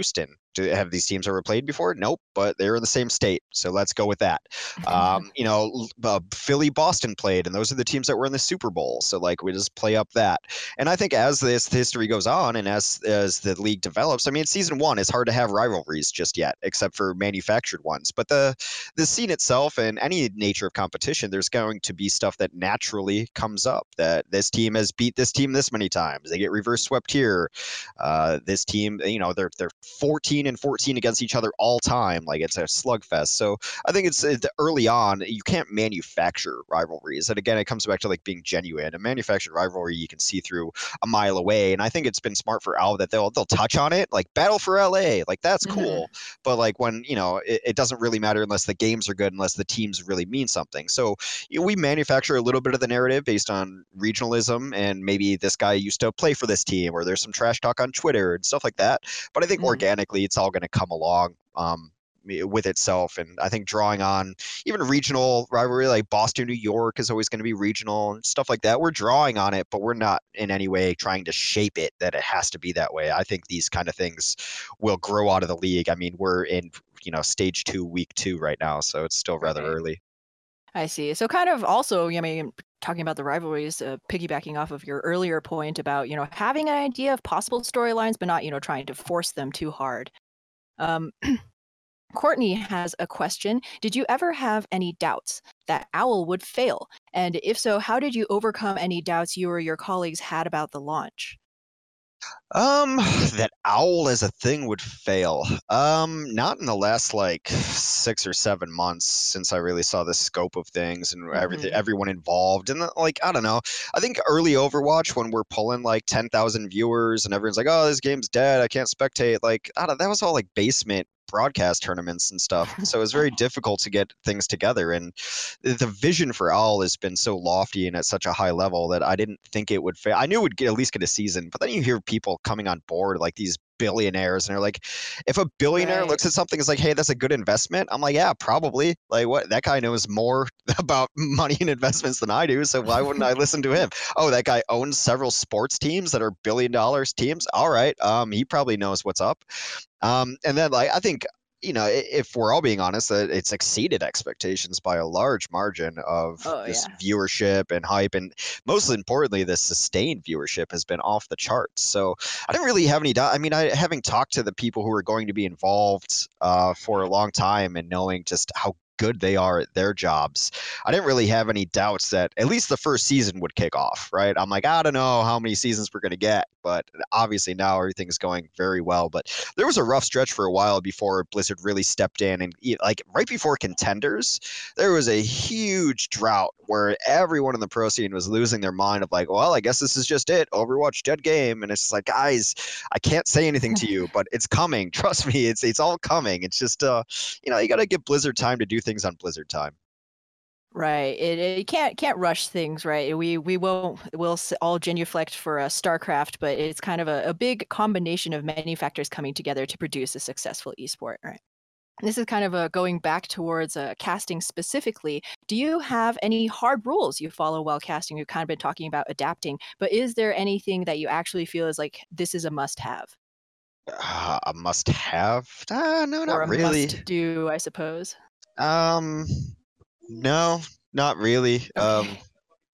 Do have these teams ever played before? Nope, but they're in the same state, so let's go with that. Um, you know, uh, Philly, Boston played, and those are the teams that were in the Super Bowl. So like we just play up that. And I think as this history goes on, and as as the league develops, I mean, season one, it's hard to have rivalries just yet, except for manufactured ones. But the the scene itself and any nature of competition, there's going to be stuff that naturally comes up. That this team has beat this team this many times. They get reverse swept here. Uh, this team, you know, they're they're fourteen and fourteen against each other all time. Like it's a slugfest. So I think it's, it's early on. You can't manufacture rivalries, and again, it comes back to like being genuine. A manufactured rivalry you can see through a mile away, and I think it's been smart for Owl that they'll they'll touch on it, like Battle for L A, like that's Mm-hmm. cool. But like when you know, it, it doesn't really matter unless the games are good, unless the teams really mean something. So you know, we manufacture a little bit of the narrative based on regionalism, and maybe this guy used to play for this team, or there's some trash talk on Twitter and stuff like that. But I think Mm-hmm. organically, it's all going to come along. Um, with itself, and I think drawing on even regional rivalry like Boston, New York is always going to be regional and stuff like that. We're drawing on it, but we're not in any way trying to shape it that it has to be that way. I think these kind of things will grow out of the league. I mean, we're in, you know, stage two, week two right now, so it's still rather Right. early. I see. So kind of also, I mean, talking about the rivalries, uh, piggybacking off of your earlier point about, you know, having an idea of possible storylines, but not, you know, trying to force them too hard. Um, Courtney has a question. Did you ever have any doubts that Owl would fail? And if so, how did you overcome any doubts you or your colleagues had about the launch? Um, that Owl as a thing would fail. Um, not in the last like six or seven months since I really saw the scope of things and everything, Mm-hmm. everyone involved. And like, I don't know. I think early Overwatch when we're pulling like ten thousand viewers and everyone's like, "Oh, this game's dead. I can't spectate." Like, I don't. That was all like basement broadcast tournaments and stuff. So it was very difficult to get things together. And the vision for Owl has been so lofty and at such a high level that I didn't think it would fail. I knew it would get, at least get a season, but then you hear people coming on board like these billionaires and they're like, if a billionaire Right. looks at something and is like, hey, that's a good investment, I'm like, yeah, probably. Like, what, that guy knows more about money and investments than I do, so why wouldn't I listen to him? Oh, that guy owns several sports teams that are billion dollars teams. All right, um he probably knows what's up. Um, and then like I think, you know, if we're all being honest, that it's exceeded expectations by a large margin of Oh, this yeah. viewership and hype, and most importantly, the sustained viewership has been off the charts. So I didn't really have any doubt. I mean, I having talked to the people who are going to be involved uh, for a long time and knowing just how good they are at their jobs, I didn't really have any doubts that at least the first season would kick off, right? I'm like, I don't know how many seasons we're going to get, but obviously now everything's going very well. But there was a rough stretch for a while before Blizzard really stepped in, and like right before Contenders, there was a huge drought where everyone in the pro scene was losing their mind of like, well, I guess this is just it, Overwatch dead game. And it's just like, guys, I can't say anything to you, but it's coming. Trust me, it's it's all coming. It's just uh, you know, you got to give Blizzard time to do things on Blizzard time. Right. It, it can't can't rush things, right? We we won't we'll s- all genuflect for uh, StarCraft, but it's kind of a, a big combination of many factors coming together to produce a successful esport, right? This is kind of a going back towards uh, casting specifically. Do you have any hard rules you follow while casting? You've kind of been talking about adapting, but is there anything that you actually feel is like this is a must-have Uh, a must-have? Uh, no, or not a really. must-do, I suppose? Um, no, not really. Um, Okay.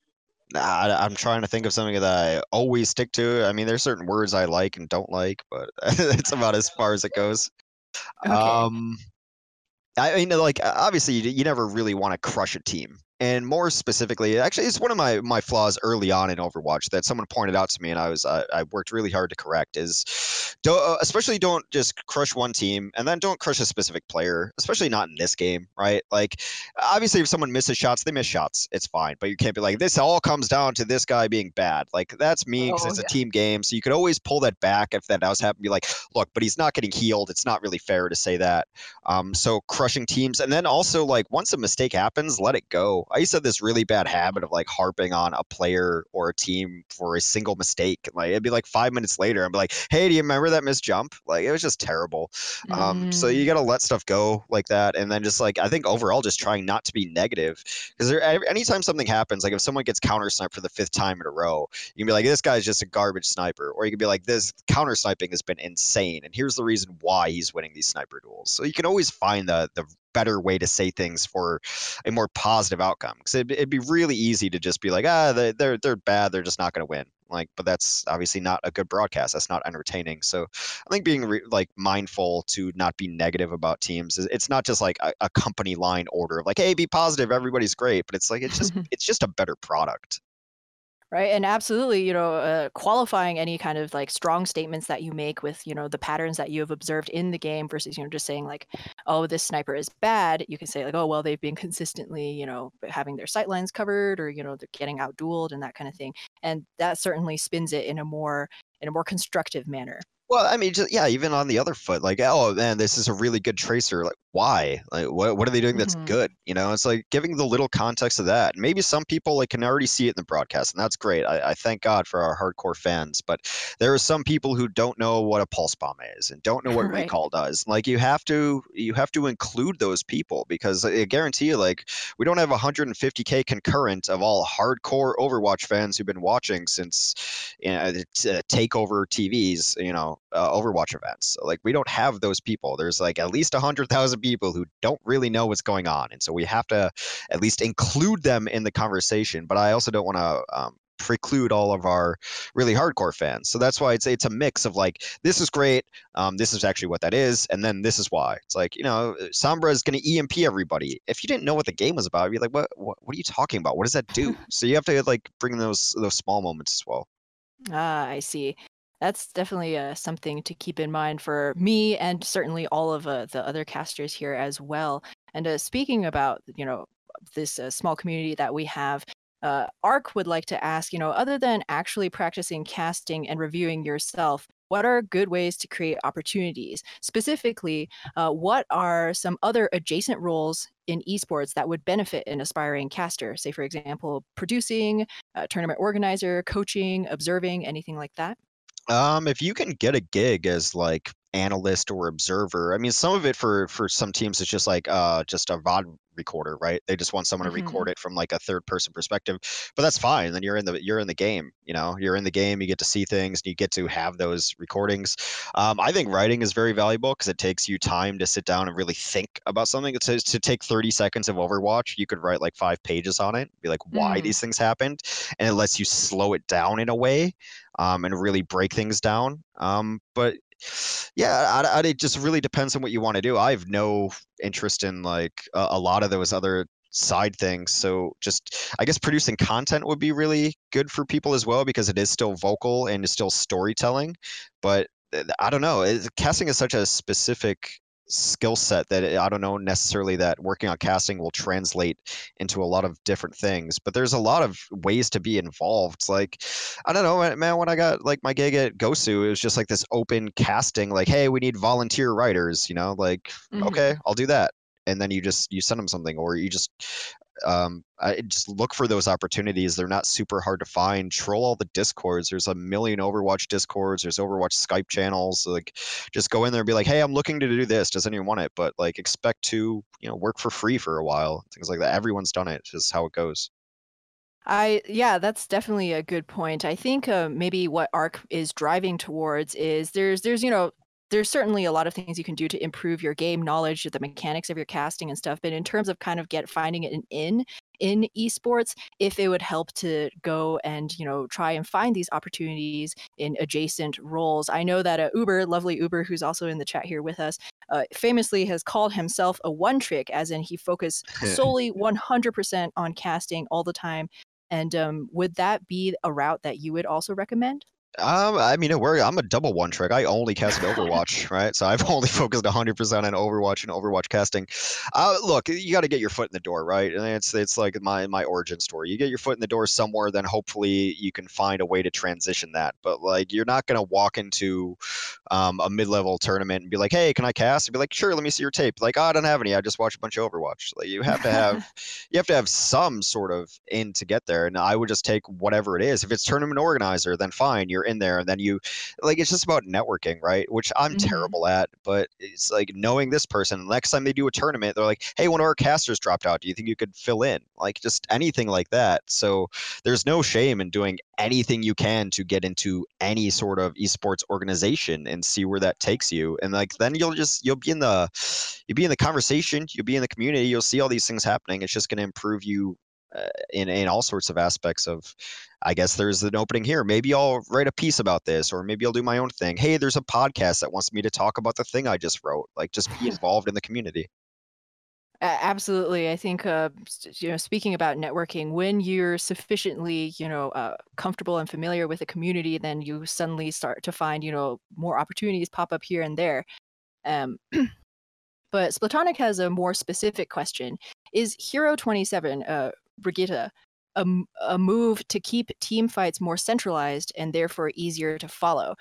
I, I'm trying to think of something that I always stick to. I mean, there's certain words I like and don't like, but it's about as far as it goes. Okay. Um, I mean, like obviously, you, you never really want to crush a team, and more specifically, actually, it's one of my my flaws early on in Overwatch that someone pointed out to me, and I was I, I worked really hard to correct. Is don't uh, especially don't just crush one team, and then don't crush a specific player, especially not in this game, right? Like, obviously, if someone misses shots, they miss shots, it's fine, but you can't be like this all comes down to this guy being bad. Like that's me because Oh, it's a yeah. team game, so you could always pull that back if that does happen. Be like, look, but he's not getting healed. It's not really fair to say that. Um, so crushing teams, and then also like once a mistake happens, let it go. I used to have this really bad habit of like harping on a player or a team for a single mistake. Like it'd be like five minutes later, I'd be like, "Hey, do you remember that missed jump?" Like it was just terrible. Um, so you Mm. got to let stuff go like that, and then just like I think overall, just trying not to be negative, because there anytime something happens, like if someone gets counter sniped for the fifth time in a row, you can be like, "This guy's just a garbage sniper," or you can be like, "This counter sniping has been insane, and here's the reason why he's winning these sniper duels." So you can always find the the better way to say things for a more positive outcome, because it'd, it'd be really easy to just be like, ah, they, they're they're bad, they're just not going to win. Like, but that's obviously not a good broadcast. That's not entertaining. So I think being re- like mindful to not be negative about teams is, it's not just like a, a company line order of like, hey, be positive, everybody's great, but it's like it's just it's just a better product. Right, and absolutely, you know, uh, qualifying any kind of like strong statements that you make with, you know, the patterns that you have observed in the game versus, you know, just saying like, oh, this sniper is bad. You can say like, oh, well, they've been consistently, you know, having their sight lines covered, or, you know, they're getting outdueled and that kind of thing. And that certainly spins it in a more in a more constructive manner. Well, I mean, just, yeah, even on the other foot, like, oh man, this is a really good tracer. Like, why? Like, what what are they doing that's Hmm. good? You know, it's like giving the little context of that. Maybe some people like can already see it in the broadcast, and that's great. I, I thank God for our hardcore fans. But there are some people who don't know what a pulse bomb is and don't know what Right. recall does. Like, you have to you have to include those people, because I guarantee you, like, we don't have one hundred fifty k concurrent of all hardcore Overwatch fans who've been watching since, you know, t- uh, takeover T Vs, you know, uh, Overwatch events. So, like, we don't have those people. There's like at least one hundred thousand people who don't really know what's going on. And so we have to at least include them in the conversation. But I also don't want to um, preclude all of our really hardcore fans. So that's why it's it's a mix of like, this is great, um, this is actually what that is, and then this is why. It's like, you know, Sombra is going to E M P everybody. If you didn't know what the game was about, you'd be like, what, what what are you talking about? What does that do? So you have to like bring those those small moments as well. Ah, I see. That's definitely uh, something to keep in mind for me and certainly all of uh, the other casters here as well. And uh, speaking about, you know, this uh, small community that we have, uh, Ark would like to ask, you know, other than actually practicing casting and reviewing yourself, what are good ways to create opportunities? Specifically, uh, what are some other adjacent roles in esports that would benefit an aspiring caster? Say, for example, producing, uh, tournament organizer, coaching, observing, anything like that? Um, if you can get a gig as like analyst or observer, I mean, some of it for for some teams is just like uh just a V O D recorder, right? They just want someone to Hmm. record it from like a third person perspective. But that's fine. Then you're in the you're in the game, you know. You're in the game, you get to see things, you get to have those recordings. Um, I think writing is very valuable because it takes you time to sit down and really think about something. To to take thirty seconds of Overwatch, you could write like five pages on it, be like why Mm. these things happened, and it lets you slow it down in a way, um, and really break things down. Um, but yeah, I, I, it just really depends on what you want to do. I have no interest in like a, a lot of those other side things. So just, I guess producing content would be really good for people as well, because it is still vocal and is still storytelling. But uh, I don't know. It, casting is such a specific skill set that it, I don't know necessarily that working on casting will translate into a lot of different things. But there's a lot of ways to be involved. It's like, I don't know, man. When I got like my gig at Gosu, it was just like this open casting, like, hey, we need volunteer writers. You know, like, Hmm. okay, I'll do that. And then you just you send them something, or you just um, I just look for those opportunities. They're not super hard to find. Troll all the discords. There's a million Overwatch discords. There's Overwatch Skype channels. Like, just go in there and be like, hey, I'm looking to do this. Does anyone want it? But like, expect to, you know, work for free for a while. Things like that. Everyone's done it. It's just how it goes. I yeah, that's definitely a good point. I think uh, maybe what Arc is driving towards is there's there's you know there's certainly a lot of things you can do to improve your game knowledge, the mechanics of your casting and stuff. But in terms of kind of get finding an in in esports, if it would help to go and you know try and find these opportunities in adjacent roles. I know that uh, Uber, lovely Uber, who's also in the chat here with us, uh, famously has called himself a one trick, as in he focused solely one hundred percent on casting all the time. And um, would that be a route that you would also recommend? Um, I mean, it worked. I'm a double one trick. I only casted Overwatch, right? So I've only focused one hundred percent on Overwatch and Overwatch casting. Uh, look, you got to get your foot in the door, right? And it's it's like my my origin story. You get your foot in the door somewhere, then hopefully you can find a way to transition that. But like, you're not gonna walk into um, a mid-level tournament and be like, "Hey, can I cast?" And be like, "Sure, let me see your tape." Like, oh, I don't have any. I just watch a bunch of Overwatch. Like, you have to have you have to have some sort of in to get there. And I would just take whatever it is. If it's tournament organizer, then fine, you're in there, and then you like it's just about networking, right? Which I'm Hmm. terrible at, but it's like knowing this person. Next time they do a tournament, they're like, "Hey, one of our casters dropped out. Do you think you could fill in?" Like just anything like that. So there's no shame in doing anything you can to get into any sort of esports organization and see where that takes you. And like then you'll just you'll be in the you'll be in the conversation, you'll be in the community, you'll see all these things happening. It's just going to improve you uh, in in all sorts of aspects of I guess there's an opening here. Maybe I'll write a piece about this, or maybe I'll do my own thing. Hey, there's a podcast that wants me to talk about the thing I just wrote. Like, just be involved in the community. A- Absolutely. I think, uh, s- you know, speaking about networking, when you're sufficiently, you know, uh, comfortable and familiar with a community, then you suddenly start to find, you know, more opportunities pop up here and there. Um, but Splatonic has a more specific question. Is Hero twenty-seven, uh, Brigitte, a, m- a move to keep team fights more centralized and therefore easier to follow?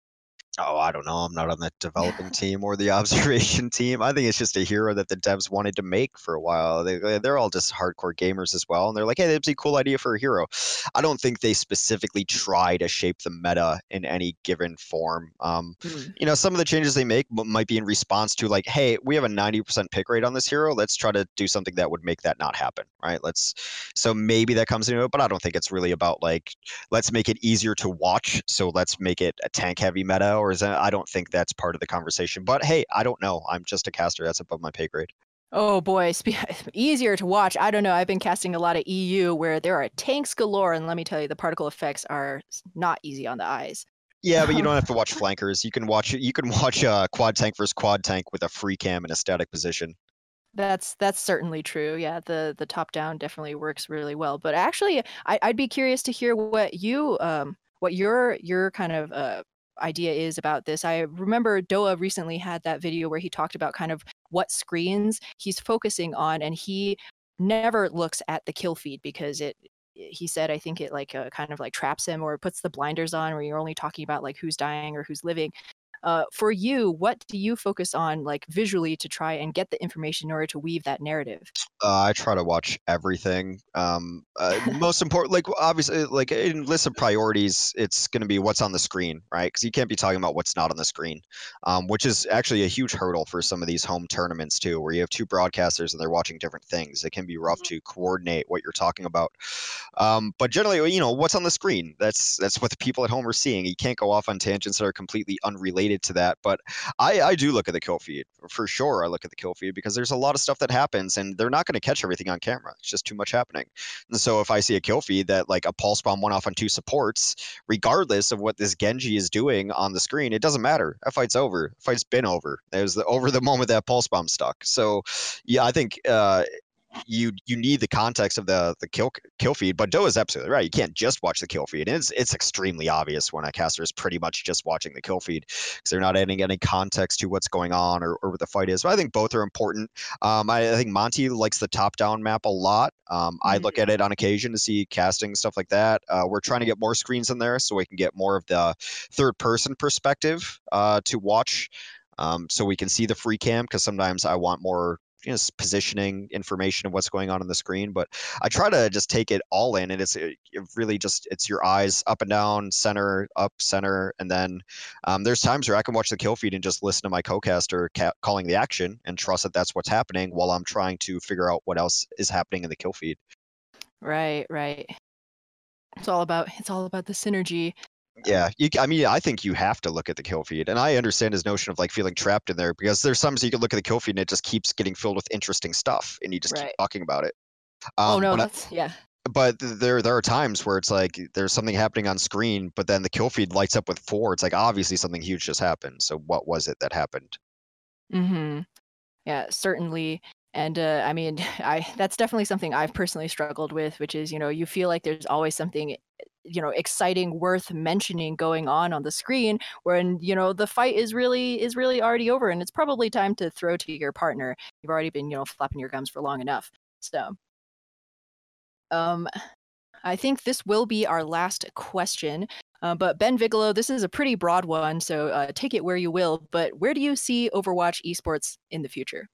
Oh, I don't know. I'm not on the developing team or the observation team. I think it's just a hero that the devs wanted to make for a while. They they- they're all just hardcore gamers as well, and they're like, "Hey, that'd be a cool idea for a hero." I don't think they specifically try to shape the meta in any given form. Um, Mm. you know, some of the changes they make m- might be in response to like, "Hey, we have a ninety percent pick rate on this hero. Let's try to do something that would make that not happen." Right? Let's. So maybe that comes into it, but I don't think it's really about like let's make it easier to watch. So let's make it a tank heavy meta, or is that? I don't think that's part of the conversation. But hey, I don't know. I'm just a caster. That's above my pay grade. Oh boy, spe- easier to watch. I don't know. I've been casting a lot of E U where there are tanks galore, and let me tell you, the particle effects are s- not easy on the eyes. Yeah, but you don't have to watch flankers. You can watch you can watch uh, quad tank versus quad tank with a free cam in a static position. That's that's certainly true. Yeah, the the top down definitely works really well. But actually, I, I'd be curious to hear what you um what your your kind of uh idea is about this. I remember Doa recently had that video where he talked about kind of what screens he's focusing on, and he never looks at the kill feed because it. He said, I think it like uh, kind of like traps him or puts the blinders on, where you're only talking about like who's dying or who's living. Uh, for you, what do you focus on like visually to try and get the information in order to weave that narrative? Uh, I try to watch everything. Um, uh, most important, like obviously, like in list of priorities, it's going to be what's on the screen, right? Because you can't be talking about what's not on the screen, um, which is actually a huge hurdle for some of these home tournaments too, where you have two broadcasters and they're watching different things. It can be rough to coordinate what you're talking about. Um, but generally, you know, what's on the screen? That's that's what the people at home are seeing. You can't go off on tangents that are completely unrelated to that. But I, I do look at the kill feed for sure. I look at the kill feed because there's a lot of stuff that happens, and they're not going to catch everything on camera. It's just too much happening. And so if I see a kill feed that like a pulse bomb went off on two supports, regardless of what this Genji is doing on the screen, it doesn't matter. That fight's over. That fight's been over. It was the, over the moment that pulse bomb stuck. So yeah, I think uh, you you need the context of the the kill kill feed. But Doe is absolutely right. You can't just watch the kill feed. It's it's extremely obvious when a caster is pretty much just watching the kill feed because they're not adding any context to what's going on or, or what the fight is. But I think both are important. Um, I, I think Monty likes the top down map a lot. Um, I look Mhm. at it on occasion to see casting stuff like that. Uh, we're trying to get more screens in there so we can get more of the third person perspective uh, to watch. Um, so we can see the free cam because sometimes I want more you know, positioning information of what's going on on the screen. But I try to just take it all in, and it's it really just it's your eyes up and down, center, up, center, and then um, there's times where I can watch the kill feed and just listen to my co-caster ca- calling the action and trust that that's what's happening while I'm trying to figure out what else is happening in the kill feed. Right, right. It's all about it's all about the synergy. Yeah, you, I mean, I think you have to look at the kill feed, and I understand his notion of like feeling trapped in there because there's times you can look at the kill feed and it just keeps getting filled with interesting stuff, and you just keep Right. talking about it. Oh Um, no, but I, that's yeah. but there there are times where it's like there's something happening on screen, but then the kill feed lights up with four. It's like obviously something huge just happened. So what was it that happened? Mhm. Yeah, certainly. And uh, I mean, I that's definitely something I've personally struggled with, which is, you know, you feel like there's always something you know, exciting, worth mentioning going on on the screen, when, you know, the fight is really is really already over, and it's probably time to throw to your partner. You've already been, you know, flapping your gums for long enough. So, um, I think this will be our last question. Uh, but Ben Vigolo, this is a pretty broad one, so uh, take it where you will. But where do you see Overwatch esports in the future?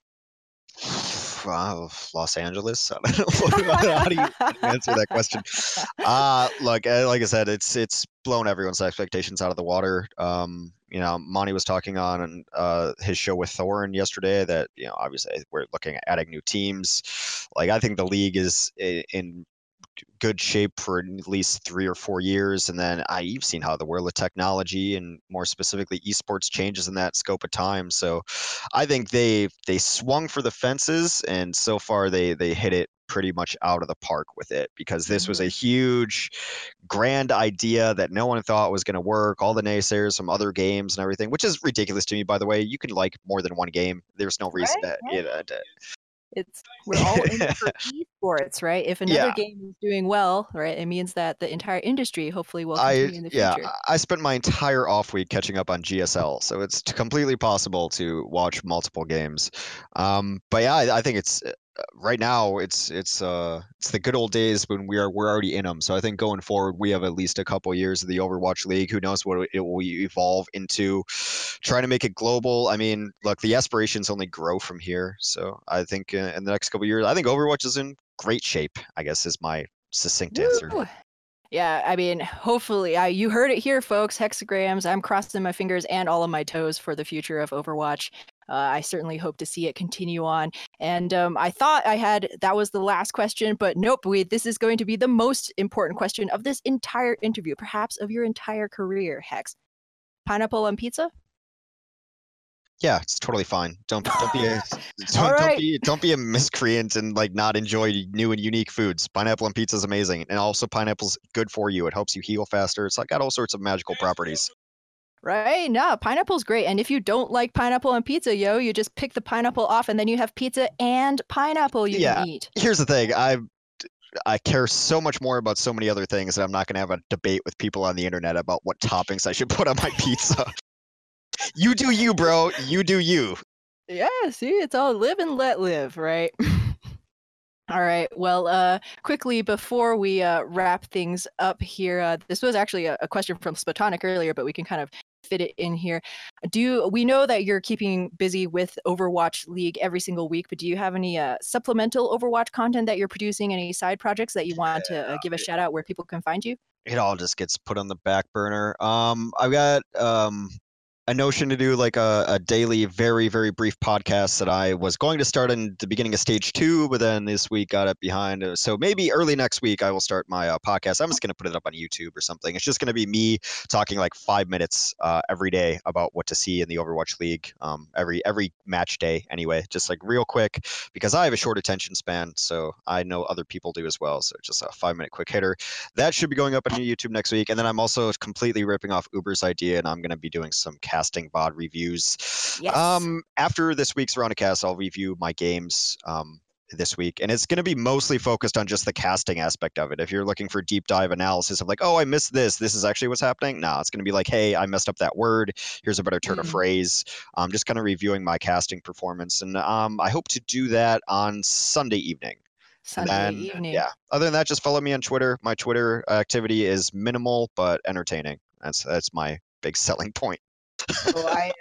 Wow, Los Angeles. I don't know. how, do you, how do you answer that question? Uh look, uh, like I said, it's it's blown everyone's expectations out of the water. Um, you know, Monty was talking on uh his show with Thorin yesterday that, you know, obviously we're looking at adding new teams. Like, I think the league is i- in good shape for at least three or four years. And then I, you've seen how the world of technology and more specifically esports changes in that scope of time. So I think they they swung for the fences, and so far they they hit it pretty much out of the park with it, because this was a Mhm. huge grand idea that no one thought was going to work. All the naysayers from other games and everything, which is ridiculous to me, by the way. You can like more than one game. There's no reason Right, to, right. you know, to It's we're all in it for esports, right? If another yeah. game is doing well, right, it means that the entire industry hopefully will I continue in the yeah, future. I spent my entire off week catching up on G S L, so it's completely possible to watch multiple games. Um, but yeah, I, I think it's uh, right now it's it's uh it's the good old days when we are we're already in them. So I think going forward we have at least a couple years of the Overwatch League. Who knows what it will evolve into? Trying to make it global. I mean, look, the aspirations only grow from here. So I think uh, in the next couple years, I think Overwatch is in great shape, I guess is my succinct answer. Woo! Yeah, I mean, hopefully, I you heard it here, folks. Hexagrams. I'm crossing my fingers and all of my toes for the future of Overwatch. Uh, I certainly hope to see it continue on. And um, I thought I had that was the last question, but nope. We this is going to be the most important question of this entire interview, perhaps of your entire career. Hex, pineapple on pizza? Yeah, it's totally fine. Don't don't be a All don't, don't right. be don't be a miscreant and like not enjoy new and unique foods. Pineapple on pizza is amazing, and also pineapple's good for you. It helps you heal faster. It's like got all sorts of magical properties. Right? No, pineapple's great. And if you don't like pineapple on pizza, yo, you just pick the pineapple off and then you have pizza and pineapple you can Yeah, eat. here's the thing. I I care so much more about so many other things that I'm not going to have a debate with people on the internet about what toppings I should put on my pizza. You do you, bro. You do you. Yeah, see, it's all live and let live, right? All right. Well, uh, quickly before we uh, wrap things up here, uh, this was actually a, a question from Spotonic earlier, but we can kind of fit it in here. Do you, we know that you're keeping busy with Overwatch League every single week, but do you have any uh, supplemental Overwatch content that you're producing? Any side projects that you want to uh, give a shout out where people can find you? It all just gets put on the back burner. Um, I've got um a notion to do like a, a daily, very, very brief podcast that I was going to start in the beginning of stage two, but then this week got it behind. Uh, So maybe early next week I will start my uh, podcast. I'm just going to put it up on YouTube or something. It's just going to be me talking like five minutes uh, every day about what to see in the Overwatch League. Um, every every match day anyway, just like real quick, because I have a short attention span, so I know other people do as well. So just a five minute quick hitter. That should be going up on YouTube next week. And then I'm also completely ripping off Uber's idea, and I'm going to be doing some casting bod reviews. Yes. Um, after this week's round of cast, I'll review my games um, this week, and it's going to be mostly focused on just the casting aspect of it. If you're looking for deep dive analysis of like, oh, I missed this, this is actually what's happening. No, it's going to be like, hey, I messed up that word. Here's a better turn of Mm, phrase. I'm just kind of reviewing my casting performance, and um, I hope to do that on Sunday evening. And Sunday then, evening. yeah, other than that, just follow me on Twitter. My Twitter activity is minimal but entertaining. That's that's my big selling point. Oh, I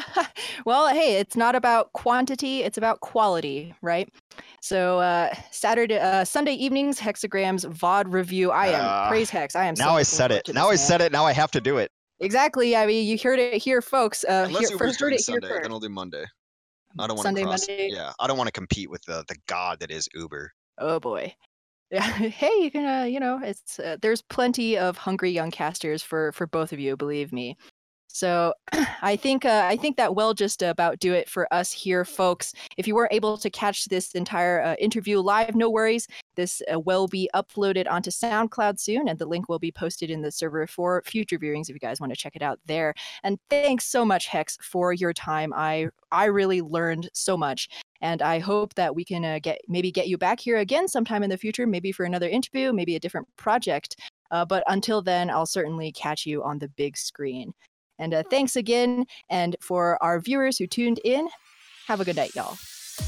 well, hey, it's not about quantity, it's about quality, right? So, uh, Saturday, uh, Sunday evenings, Hexagram's V O D review. I am Uh, praise Hex. I am so now I looking said forward it. to Now this, I man. said it. Now I have to do it. Exactly. I mean, you heard it here, folks. Uh, Unless here, for, Uber's heard doing it here Sunday, then first. I'll do Monday. I don't want to Sunday, cross. Monday. Yeah, I don't want to compete with the the god that is Uber. Oh boy. Yeah. Hey, you can, uh, you know, it's uh, there's plenty of hungry young casters for for both of you. Believe me. So I think uh, I think that will just about do it for us here, folks. If you weren't able to catch this entire uh, interview live, no worries. This uh, will be uploaded onto SoundCloud soon, and the link will be posted in the server for future viewings if you guys want to check it out there. And thanks so much, Hex, for your time. I I really learned so much, and I hope that we can uh, get maybe get you back here again sometime in the future, maybe for another interview, maybe a different project. Uh, but until then, I'll certainly catch you on the big screen. And uh, thanks again. And for our viewers who tuned in, have a good night, y'all.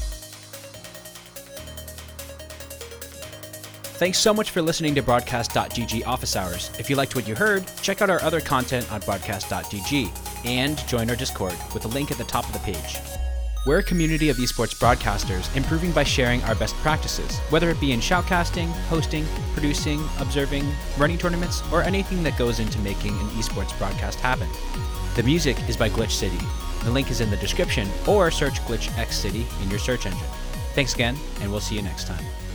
Thanks so much for listening to Broadcast dot G G Office Hours. If you liked what you heard, check out our other content on Broadcast dot G G and join our Discord with a link at the top of the page. We're a community of esports broadcasters improving by sharing our best practices, whether it be in shoutcasting, hosting, producing, observing, running tournaments, or anything that goes into making an esports broadcast happen. The music is by Glitch City. The link is in the description, or search Glitch X City in your search engine. Thanks again, and we'll see you next time.